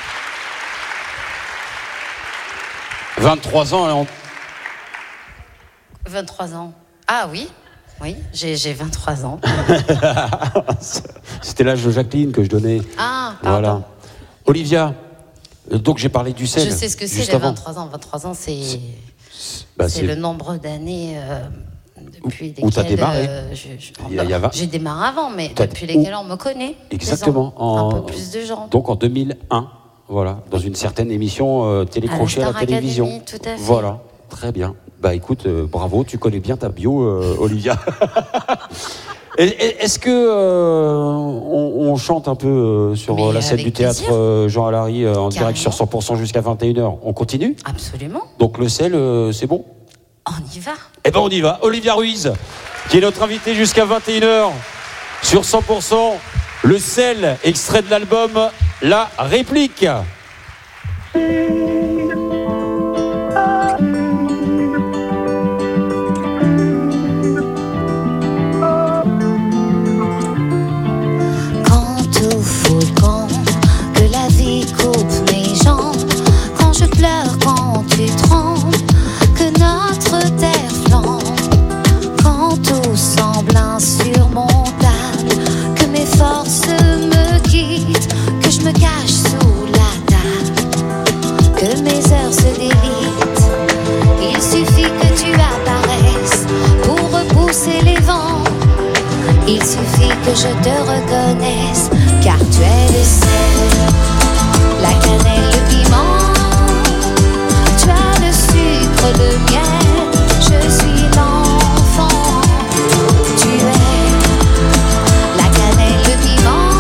23 ans, 23 ans. Ah oui, j'ai 23 ans. C'était l'âge de Jacqueline que je donnais. Ah, pardon. Voilà. Olivia, donc j'ai parlé du sel. Je sais ce que c'est les 23 ans. 23 ans, c'est le nombre d'années depuis lesquelles... Où tu as démarré. J'ai démarré avant, mais depuis lesquelles on me connaît. Exactement. Un peu plus de gens. Donc en 2001, voilà, dans une certaine émission télécrochée à la télévision. Academy, tout à fait. Voilà, très bien. Bah écoute, bravo, tu connais bien ta bio, Olivia. Est-ce que on chante un peu sur la scène du théâtre Jean Alary en direct sur 100% jusqu'à 21h? On continue? Absolument. Donc le sel, c'est bon? On y va. Eh ben on y va. Olivia Ruiz, qui est notre invitée jusqu'à 21h sur 100%. Le sel, extrait de l'album La Réplique. Que je te reconnaisse, car tu es le sel, la cannelle, le piment, tu as le sucre, le miel, je suis l'enfant, tu es la cannelle, le piment,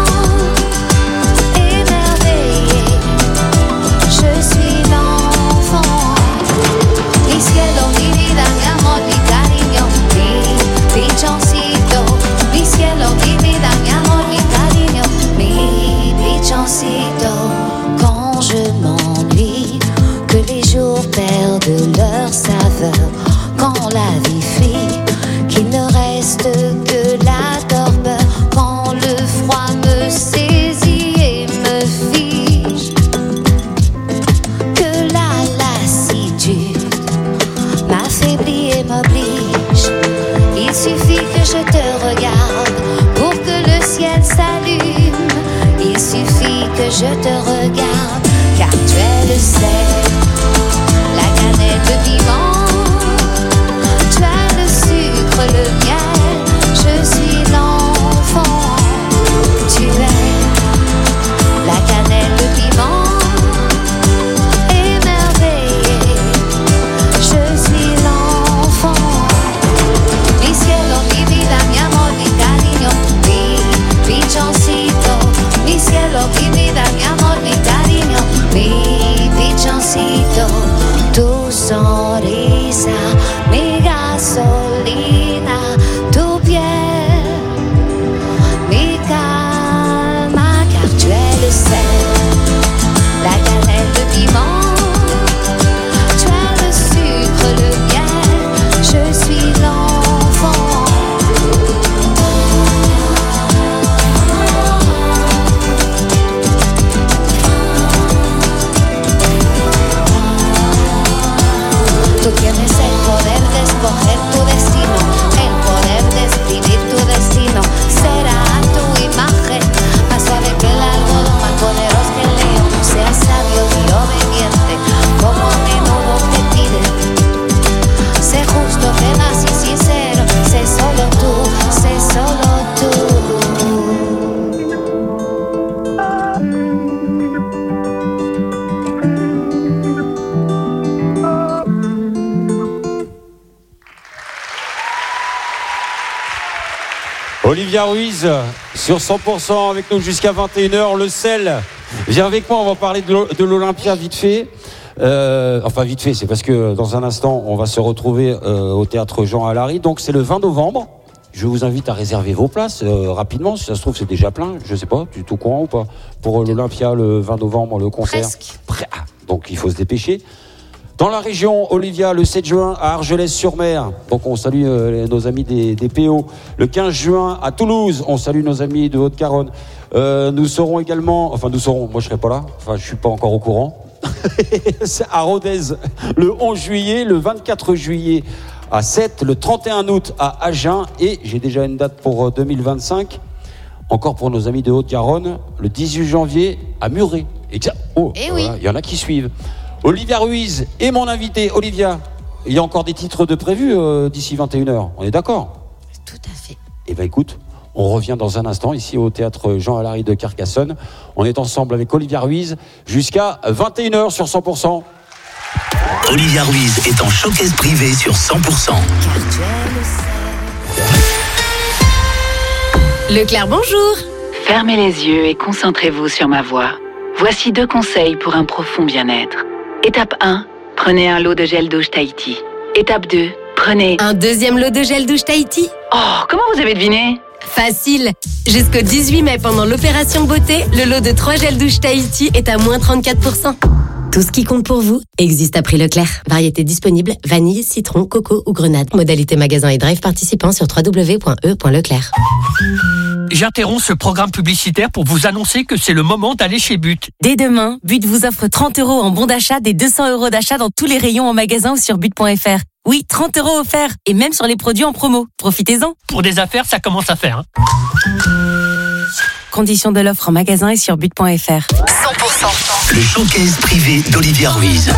émerveillé, je suis l'enfant, mi cielo, mi vida, mi amor, mi cariño, mi pichoncito, mi cielo, mi vida, mi amor, mi cariño, mi pichoncito. Quand je m'ennuie, que les jours perdent leur saveur, quand la vie fuit, qu'il ne reste que la torpeur, quand le froid me saisit et me fige, que la lassitude m'affaiblit et m'oblige. Il suffit que je te regarde pour que le ciel s'allume. Il suffit que je te regarde, car tu es le sel, la cannelle, le piment, tu as le sucre, le miel, je suis l'enfant, tu es Olivia Ruiz sur 100% avec nous jusqu'à 21h. Le sel, viens avec moi, on va parler de l'Olympia vite fait. Enfin vite fait, c'est parce que dans un instant on va se retrouver au théâtre Jean Alary. Donc c'est le 20 novembre. Je vous invite à réserver vos places rapidement. Si ça se trouve c'est déjà plein, je sais pas, tu es au courant ou pas? Pour l'Olympia le 20 novembre, le concert. Presque. Donc il faut se dépêcher. Dans la région, Olivia, le 7 juin à Argelès-sur-Mer, donc on salue nos amis des PO. Le 15 juin à Toulouse, on salue nos amis de Haute-Garonne. Nous serons également, moi je serai pas là, je suis pas encore au courant. À Rodez, le 11 juillet, le 24 juillet à Sète, le 31 août à Agen, et j'ai déjà une date pour 2025, encore pour nos amis de Haute-Garonne, le 18 janvier à Muret. Oui. Il y en a qui suivent. Olivia Ruiz et mon invité Olivia, il y a encore des titres de prévus d'ici 21h, on est d'accord? Tout à fait. Eh bien écoute, on revient dans un instant ici au théâtre Jean Alary de Carcassonne. On est ensemble avec Olivia Ruiz jusqu'à 21h sur 100%. Olivia Ruiz est en showcase privé sur 100%. Leclerc, bonjour. Fermez les yeux et concentrez-vous sur ma voix. Voici 2 conseils pour un profond bien-être. Étape 1, prenez un lot de gel douche Tahiti. Étape 2, prenez un deuxième lot de gel douche Tahiti. Oh, comment vous avez deviné? Facile. Jusqu'au 18 mai, pendant l'opération beauté, le lot de 3 gels douche Tahiti est à moins 34%. Tout ce qui compte pour vous existe à prix Leclerc. Variété disponible, vanille, citron, coco ou grenade. Modalité magasin et drive participant sur www.e.leclerc. J'interromps ce programme publicitaire pour vous annoncer que c'est le moment d'aller chez But. Dès demain, But vous offre 30 € en bon d'achat, des 200 € d'achat dans tous les rayons en magasin ou sur but.fr. Oui, 30 € offerts, et même sur les produits en promo. Profitez-en. Pour des affaires, ça commence à faire. Conditions de l'offre en magasin et sur but.fr. 100%. Le showcase privé d'Olivia Ruiz.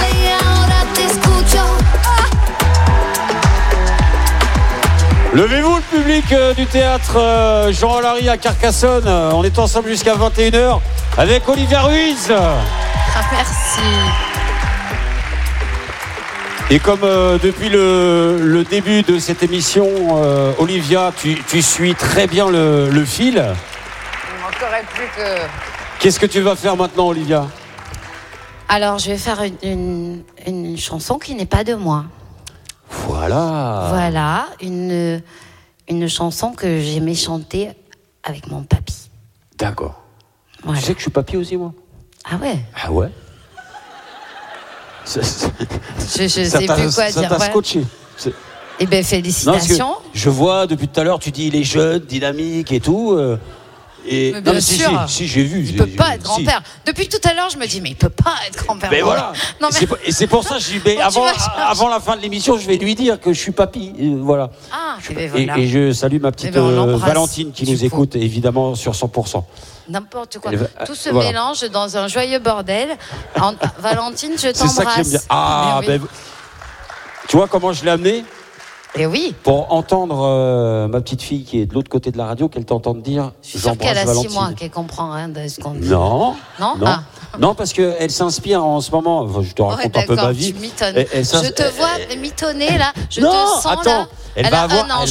Levez-vous le public du théâtre Jean Alary à Carcassonne. On est ensemble jusqu'à 21h avec Olivia Ruiz. Merci. Et comme depuis le début de cette émission, Olivia, tu suis très bien le fil. Il manquerait plus que... Qu'est-ce que tu vas faire maintenant, Olivia? Alors, je vais faire une chanson qui n'est pas de moi. Voilà, une chanson que j'aimais chanter avec mon papy. D'accord. Voilà. Tu sais que je suis papy aussi, moi? Ah ouais? Ah ouais? Je sais plus quoi dire. Ça t'a scotché. Eh bien, félicitations. Non, je vois, depuis tout à l'heure, tu dis il est jeune, dynamique et tout. Et mais bien sûr. Si, j'ai vu. Il peut pas être grand-père. Depuis tout à l'heure, je me dis, mais il peut pas être grand-père. Mais voilà. Non, mais... Et c'est pour ça que je dis, avant la fin de l'émission, je vais lui dire que je suis papy. Voilà. Ah, voilà. Et je salue ma petite Valentine qui nous écoute, évidemment, sur 100%. N'importe quoi. Tout se mélange dans un joyeux bordel. Valentine, je t'embrasse. C'est ça que j'aime bien. Ah, oui. Tu vois comment je l'ai amené? Et oui. Pour entendre ma petite fille qui est de l'autre côté de la radio, qu'elle t'entende dire je suis sûre qu'elle a 6 mois, qu'elle comprend rien de ce qu'on dit. Non. Non, parce qu'elle s'inspire en ce moment. Enfin, je te raconte un peu ma vie. Tu m'étonnes. Je te vois mitonner là. Je te sens attends. là. Elle va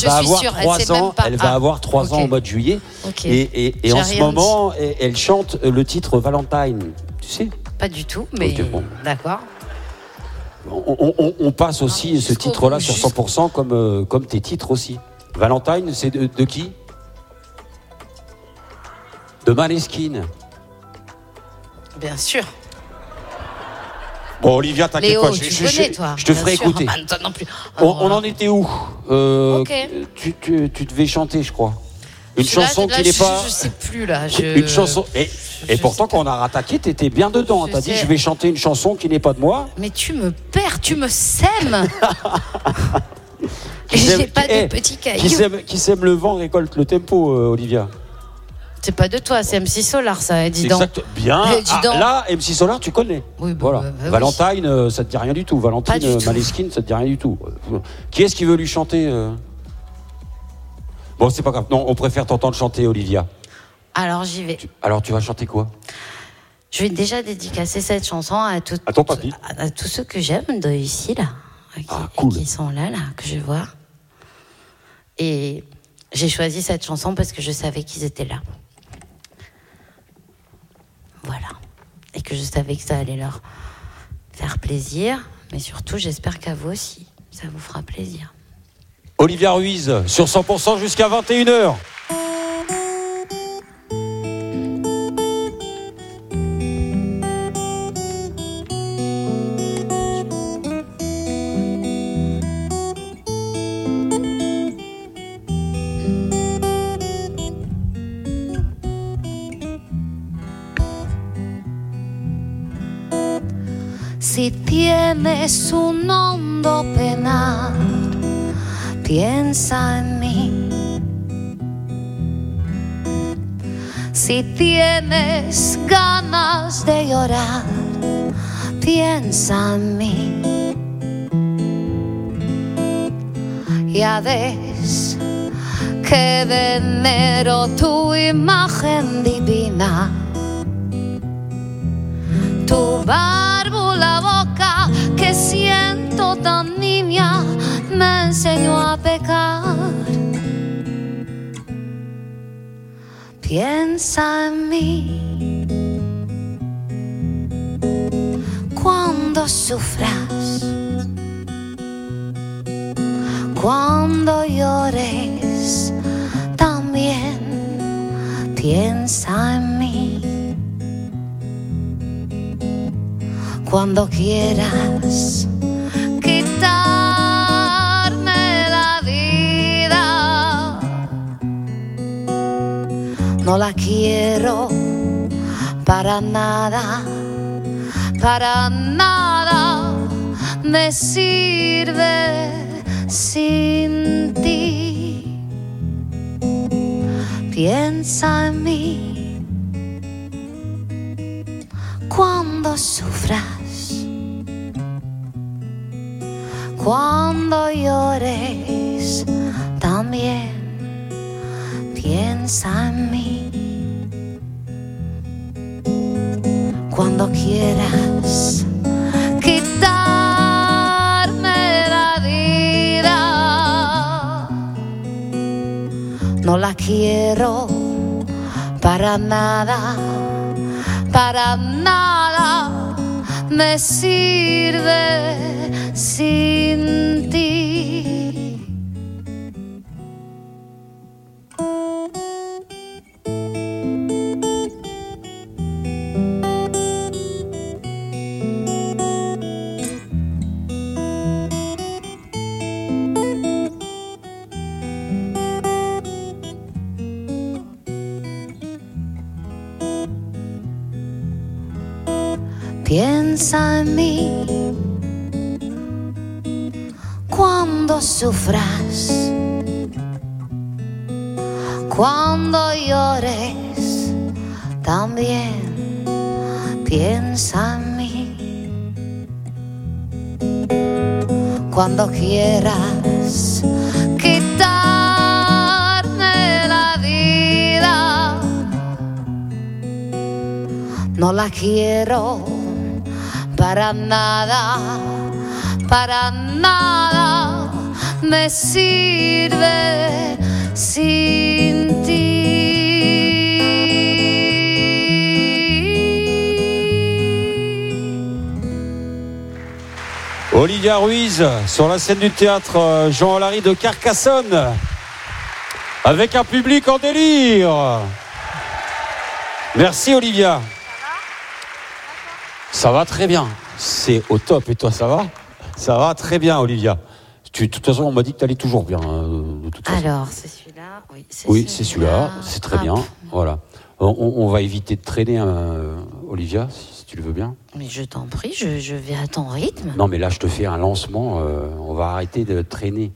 avoir 3 ans au mois de juillet. Okay. Et en ce moment, elle chante le titre Valentine. Tu sais? Pas du tout, mais d'accord. On passe aussi ce titre-là sur 100% comme tes titres aussi. Valentine, c'est de qui? De Maneskin. Bien sûr. Bon, Olivia, t'inquiète pas, je te ferai écouter. Non plus. On en était où? Tu devais chanter, je crois. Une chanson qui n'est pas. Je sais plus là. Une chanson. Et pourtant, quand on a rattaqué, t'étais bien dedans. T'as dit, je vais chanter une chanson qui n'est pas de moi. Mais tu me perds, tu me sèmes. Et j'ai pas de petits cailloux. Qui sème le vent récolte le tempo, Olivia. C'est pas de toi, c'est MC Solar, ça, dis donc. Exact. Bien. Là, MC Solar, tu connais. Oui, voilà. Valentine, ça te dit rien du tout. Valentine Maneskin, ça te dit rien du tout. Qui est-ce qui veut lui chanter Bon, c'est pas grave. Non, on préfère t'entendre chanter, Olivia. Alors, j'y vais. Alors, tu vas chanter quoi? Je vais déjà dédicacer cette chanson à ton papy. À tous ceux que j'aime de ici, là. Cool. Qui sont là, que je vois. Et J'ai choisi cette chanson parce que je savais qu'ils étaient là. Voilà. Et que je savais que ça allait leur faire plaisir. Mais surtout, j'espère qu'à vous aussi, ça vous fera plaisir. Olivia Ruiz sur 100% jusqu'à 21h. Si tienes un hondo penar, piensa en mí. Si tienes ganas de llorar, piensa en mí. Ya ves que venero tu imagen divina, tu barba, la boca que siento tan niña me enseñó a pecar. Piensa en mí cuando sufras, cuando llores, también piensa en mí. Cuando quieras quitarme la vida, no la quiero para nada, me sirve sin ti. Piensa en mí cuando sufras, cuando llores, también piensa en mí. Cuando quieras quitarme la vida, no la quiero para nada, me sirve sin ti. Piensa en mí cuando sufras, cuando llores, también piensa en mí. Cuando quieras quitarme la vida, no la quiero para nada, me sirve sin ti. Olivia Ruiz sur la scène du théâtre Jean Allary de Carcassonne, avec un public en délire. Merci Olivia. Ça va très bien, c'est au top. Et toi, ça va? Ça va très bien, Olivia. De toute façon, on m'a dit que tu allais toujours bien. De toute façon. Alors, c'est celui-là. Oui, c'est celui-là. C'est très bien. Voilà. On va éviter de traîner, Olivia, si tu le veux bien. Mais je t'en prie, je vais à ton rythme. Non, mais là, je te fais un lancement. On va arrêter de traîner.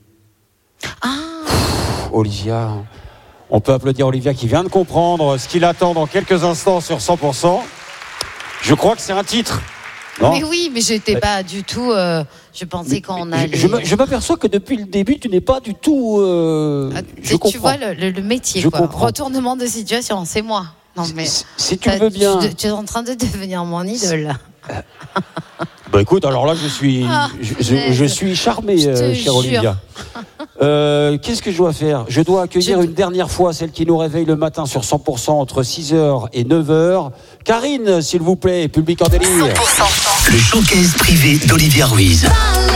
Olivia, on peut applaudir Olivia qui vient de comprendre ce qu'il attend dans quelques instants sur 100%. Je crois que c'est un titre. Non, mais oui, mais j'étais pas du tout. Je pensais qu'on allait. Je m'aperçois que depuis le début, tu n'es pas du tout. Tu vois le métier, quoi. Comprends. Retournement de situation, c'est moi. Non mais si tu le veux bien. Tu es en train de devenir mon idole. Bah écoute, alors là, je suis charmé, chère Olivia. Qu'est-ce que je dois faire ? Je dois accueillir une dernière fois celle qui nous réveille le matin sur 100% entre 6h et 9h. Karine, s'il vous plaît, public en délire. 100%. Le showcase privé d'Olivia Ruiz.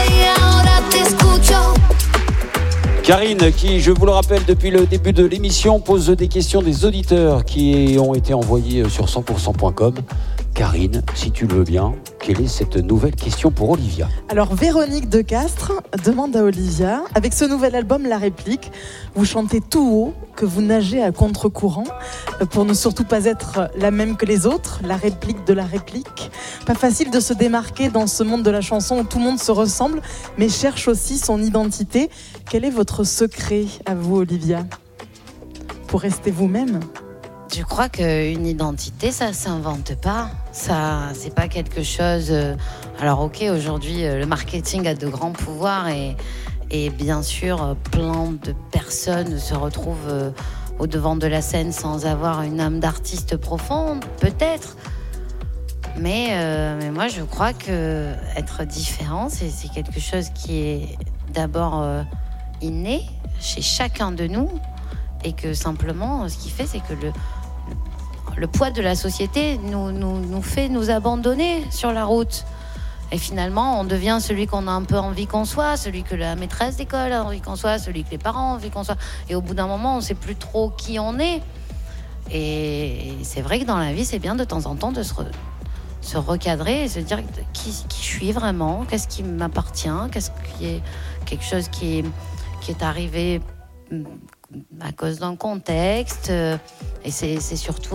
Karine, qui, je vous le rappelle, depuis le début de l'émission, pose des questions des auditeurs qui ont été envoyés sur 100%.com. Karine, si tu le veux bien, quelle est cette nouvelle question pour Olivia ? Alors, Véronique de Castres demande à Olivia, avec ce nouvel album La Réplique, vous chantez tout haut que vous nagez à contre-courant pour ne surtout pas être la même que les autres, la réplique de la réplique. Pas facile de se démarquer dans ce monde de la chanson où tout le monde se ressemble, mais cherche aussi son identité. Quel est votre secret à vous, Olivia, pour rester vous-même ? Je crois qu'une identité, ça s'invente pas. Ça, c'est pas quelque chose. Alors, ok, aujourd'hui, le marketing a de grands pouvoirs et bien sûr, plein de personnes se retrouvent au devant de la scène sans avoir une âme d'artiste profonde, peut-être. Mais moi, je crois que être différent, c'est quelque chose qui est d'abord inné chez chacun de nous, et que simplement, ce qui fait, c'est que le poids de la société nous fait nous abandonner sur la route. Et finalement, on devient celui qu'on a un peu envie qu'on soit, celui que la maîtresse d'école a envie qu'on soit, celui que les parents ont envie qu'on soit. Et au bout d'un moment, on ne sait plus trop qui on est. Et c'est vrai que dans la vie, c'est bien de temps en temps de se recadrer et se dire qui je suis vraiment, qu'est-ce qui m'appartient, qu'est-ce qui est quelque chose qui est arrivé à cause d'un contexte, et c'est surtout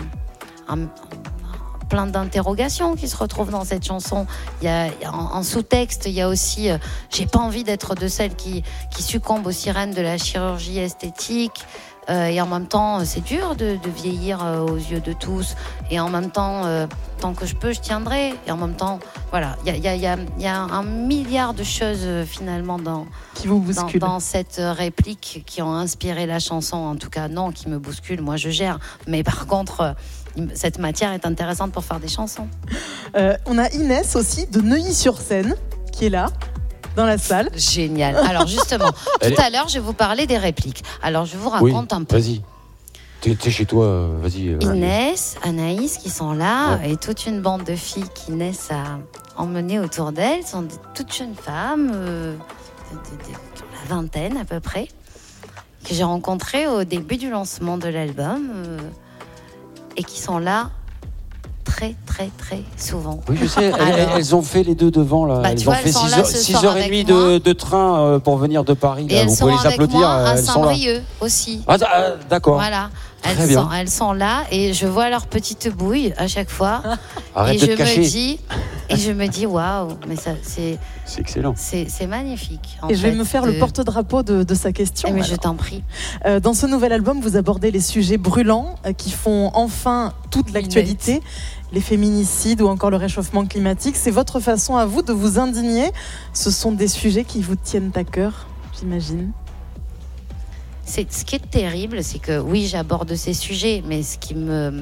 plein d'interrogations qui se retrouvent dans cette chanson. Il y a en sous-texte, il y a aussi j'ai pas envie d'être de celles qui succombent aux sirènes de la chirurgie esthétique, et en même temps c'est dur de vieillir aux yeux de tous, et en même temps tant que je peux je tiendrai, et en même temps voilà, il y a un milliard de choses finalement dans cette réplique qui ont inspiré la chanson. En tout cas non, qui me bousculent, moi je gère, mais par contre cette matière est intéressante pour faire des chansons. On a Inès aussi de Neuilly-sur-Seine qui est là dans la salle. Génial. Alors justement, tout à l'heure, je vais vous parler des répliques. Alors je vous raconte un peu. Vas-y. T'es chez toi, vas-y. Inès, Anaïs qui sont là, et toute une bande de filles qu'Inès a emmenées autour d'elle. Ce sont des toutes jeunes femmes, qui ont la vingtaine à peu près, que j'ai rencontrées au début du lancement de l'album, et qui sont là très très très souvent. Oui, je sais, elles ont fait les deux devant là. Elles ont fait 6h30 de train pour venir de Paris. Et là. vous pouvez les applaudir. À Saint-Brieuc aussi. D'accord. Voilà. Elles sont là et je vois leur petite bouille à chaque fois. Arrête de te cacher. Et je me dis waouh, mais ça c'est excellent. C'est magnifique. Et je vais me faire le porte-drapeau de sa question. Mais je t'en prie. Dans ce nouvel album, vous abordez les sujets brûlants qui font enfin toute l'actualité. Les féminicides ou encore le réchauffement climatique. C'est votre façon à vous de vous indigner. Ce sont des sujets qui vous tiennent à cœur, j'imagine. Ce qui est terrible, c'est que oui, j'aborde ces sujets, mais ce qui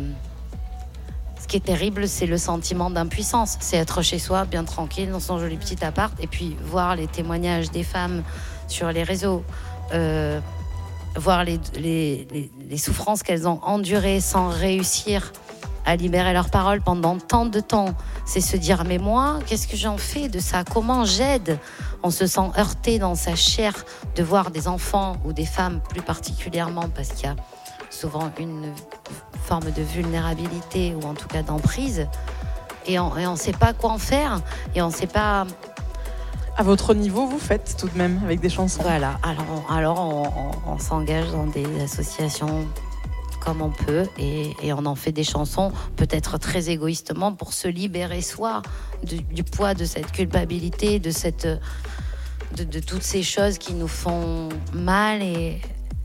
est terrible, c'est le sentiment d'impuissance. C'est être chez soi, bien tranquille, dans son joli petit appart, et puis voir les témoignages des femmes sur les réseaux, voir les souffrances qu'elles ont endurées sans réussir à libérer leurs paroles pendant tant de temps. C'est se dire, mais moi, qu'est-ce que j'en fais de ça ? Comment j'aide ? On se sent heurté dans sa chair de voir des enfants ou des femmes plus particulièrement, parce qu'il y a souvent une forme de vulnérabilité ou en tout cas d'emprise, et on ne sait pas quoi en faire, et on ne sait pas... À votre niveau, vous faites tout de même avec des chansons. Voilà, alors on s'engage dans des associations comme on peut, et on en fait des chansons, peut-être très égoïstement, pour se libérer soi du poids de cette culpabilité, de toutes ces choses qui nous font mal et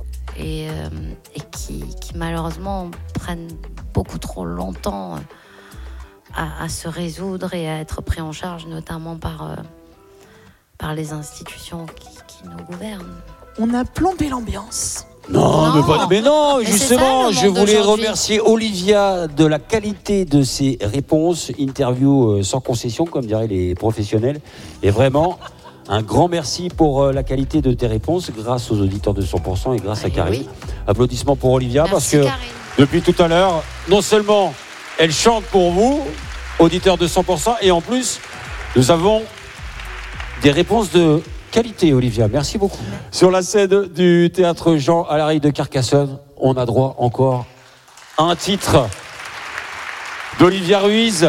qui malheureusement prennent beaucoup trop longtemps à se résoudre et à être pris en charge, notamment par les institutions qui nous gouvernent. On a plombé l'ambiance. Non, mais non, justement, je voulais remercier Olivia de la qualité de ses réponses, interview sans concession, comme diraient les professionnels. Et vraiment, un grand merci pour la qualité de tes réponses grâce aux auditeurs de 100% et grâce à Karine. Oui. Applaudissements pour Olivia. Merci, parce que Karine. Depuis tout à l'heure, non seulement elle chante pour vous, auditeurs de 100%, et en plus, nous avons des réponses de qualité, Olivia. Merci beaucoup. Sur la scène du théâtre Jean Alary de Carcassonne, on a droit encore à un titre d'Olivia Ruiz.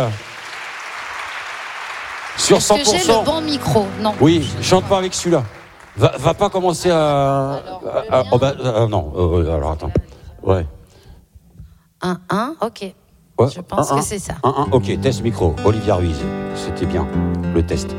Sur 100%. Est-ce que j'ai le bon micro? Non. Oui, chante pas avec celui-là. Va pas commencer à... non, alors attends. Ouais. 1-1, ok. Ouais. Je pense que c'est ça. 1-1, ok, test micro. Olivia Ruiz, c'était bien, le test.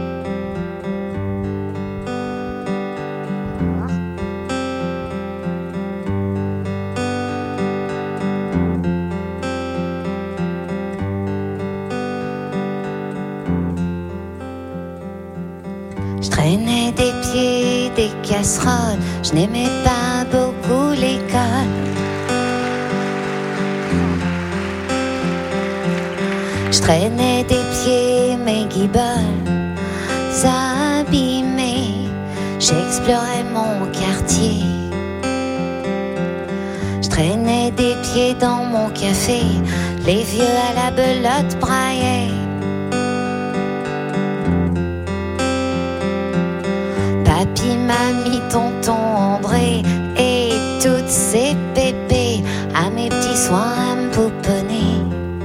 Je traînais des pieds, des casseroles, je n'aimais pas beaucoup l'école. Je traînais des pieds, mes guiboles abîmés, j'explorais mon quartier. Je traînais des pieds dans mon café, les vieux à la belote braillaient. Papy, mamie, tonton André et toutes ces pépés à mes petits soins à me pouponner.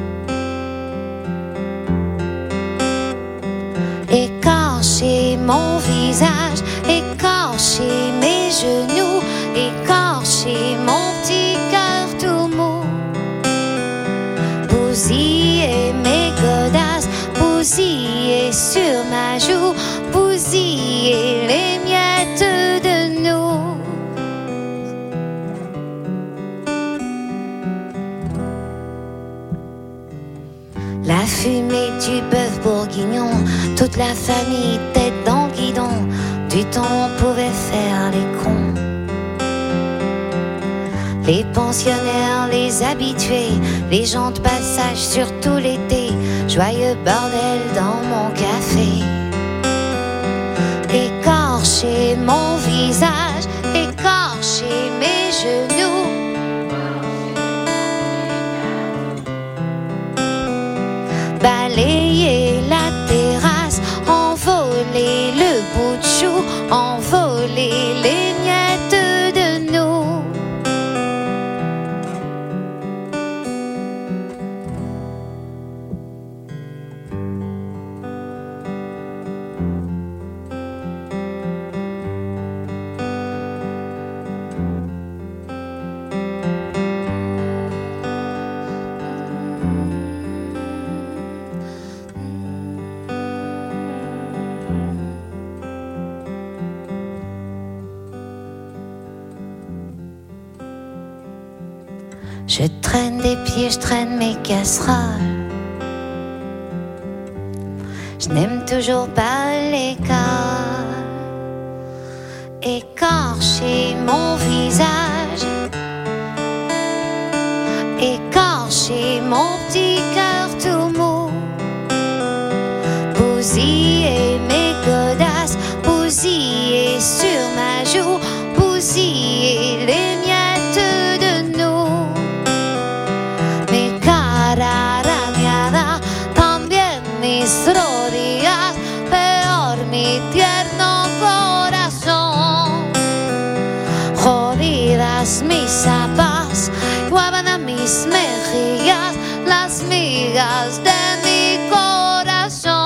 Écorcher mon visage, écorcher mes genoux, écorcher mon petit cœur tout mou. Bousiller mes godasses, bousiller sur ma joue, bousiller les miettes de nous. La fumée du bœuf bourguignon, toute la famille tête dans le guidon. Du temps on pouvait faire les cons. Les pensionnaires, les habitués, les gens de passage surtout l'été. Joyeux bordel dans mon café. Écorcher mon visage, écorcher mes genoux. Balayer la terrasse, envoler le bout de chou, envoler les miettes de nous. Je traîne des pieds, je traîne mes casseroles. Je n'aime toujours pas l'école. Écorcher mon visage, écorcher mon petit cœur tout mou. Bousiller mes godasses, bousiller sur ma joue, bousiller les miettes de nous. Mi cara arañada, también mis rodillas, peor mi tierno corazón. Jodidas mis zapas, guaban a mis mejillas las migas de mi corazón.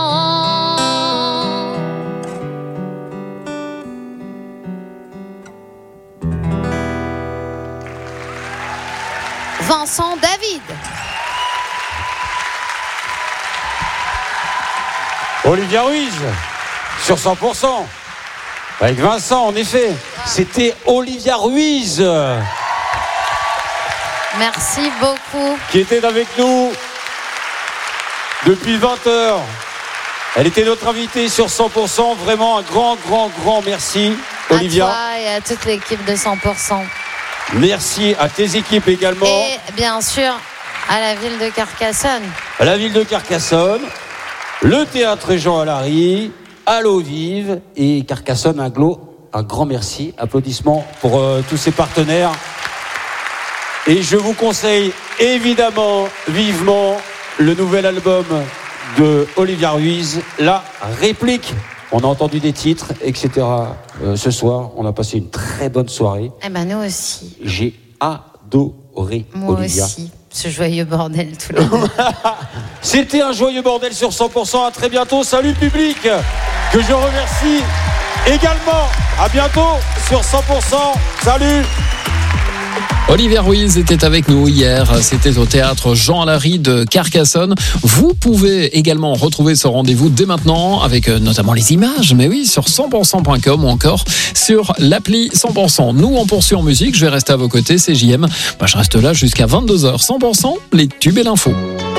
Vincent David. Olivia Ruiz, sur 100%. Avec Vincent, en effet. C'était Olivia Ruiz. Merci beaucoup. Qui était avec nous depuis 20h. Elle était notre invitée sur 100%. Vraiment un grand merci, Olivia. À toi et à toute l'équipe de 100%. Merci à tes équipes également. Et bien sûr, à la ville de Carcassonne. À la ville de Carcassonne, le théâtre Jean Alary, à l'eau vive. Et Carcassonne, un grand merci. Applaudissements pour tous ces partenaires. Et je vous conseille évidemment, vivement, le nouvel album de Olivia Ruiz, La Réplique. On a entendu des titres, etc. Ce soir, on a passé une très bonne soirée. Eh ben nous aussi. J'ai adoré Olivia. Moi aussi. Ce joyeux bordel tous les deux. C'était un joyeux bordel sur 100%. À très bientôt. Salut public, que je remercie également. À bientôt sur 100%. Salut. Olivia Ruiz était avec nous hier, c'était au théâtre Jean Larry de Carcassonne. Vous pouvez également retrouver ce rendez-vous dès maintenant avec notamment les images, mais oui, sur 100%.com ou encore sur l'appli 100%. Nous, on poursuit en musique, je vais rester à vos côtés, c'est JM. Je reste là jusqu'à 22h. 100%, les tubes et l'info.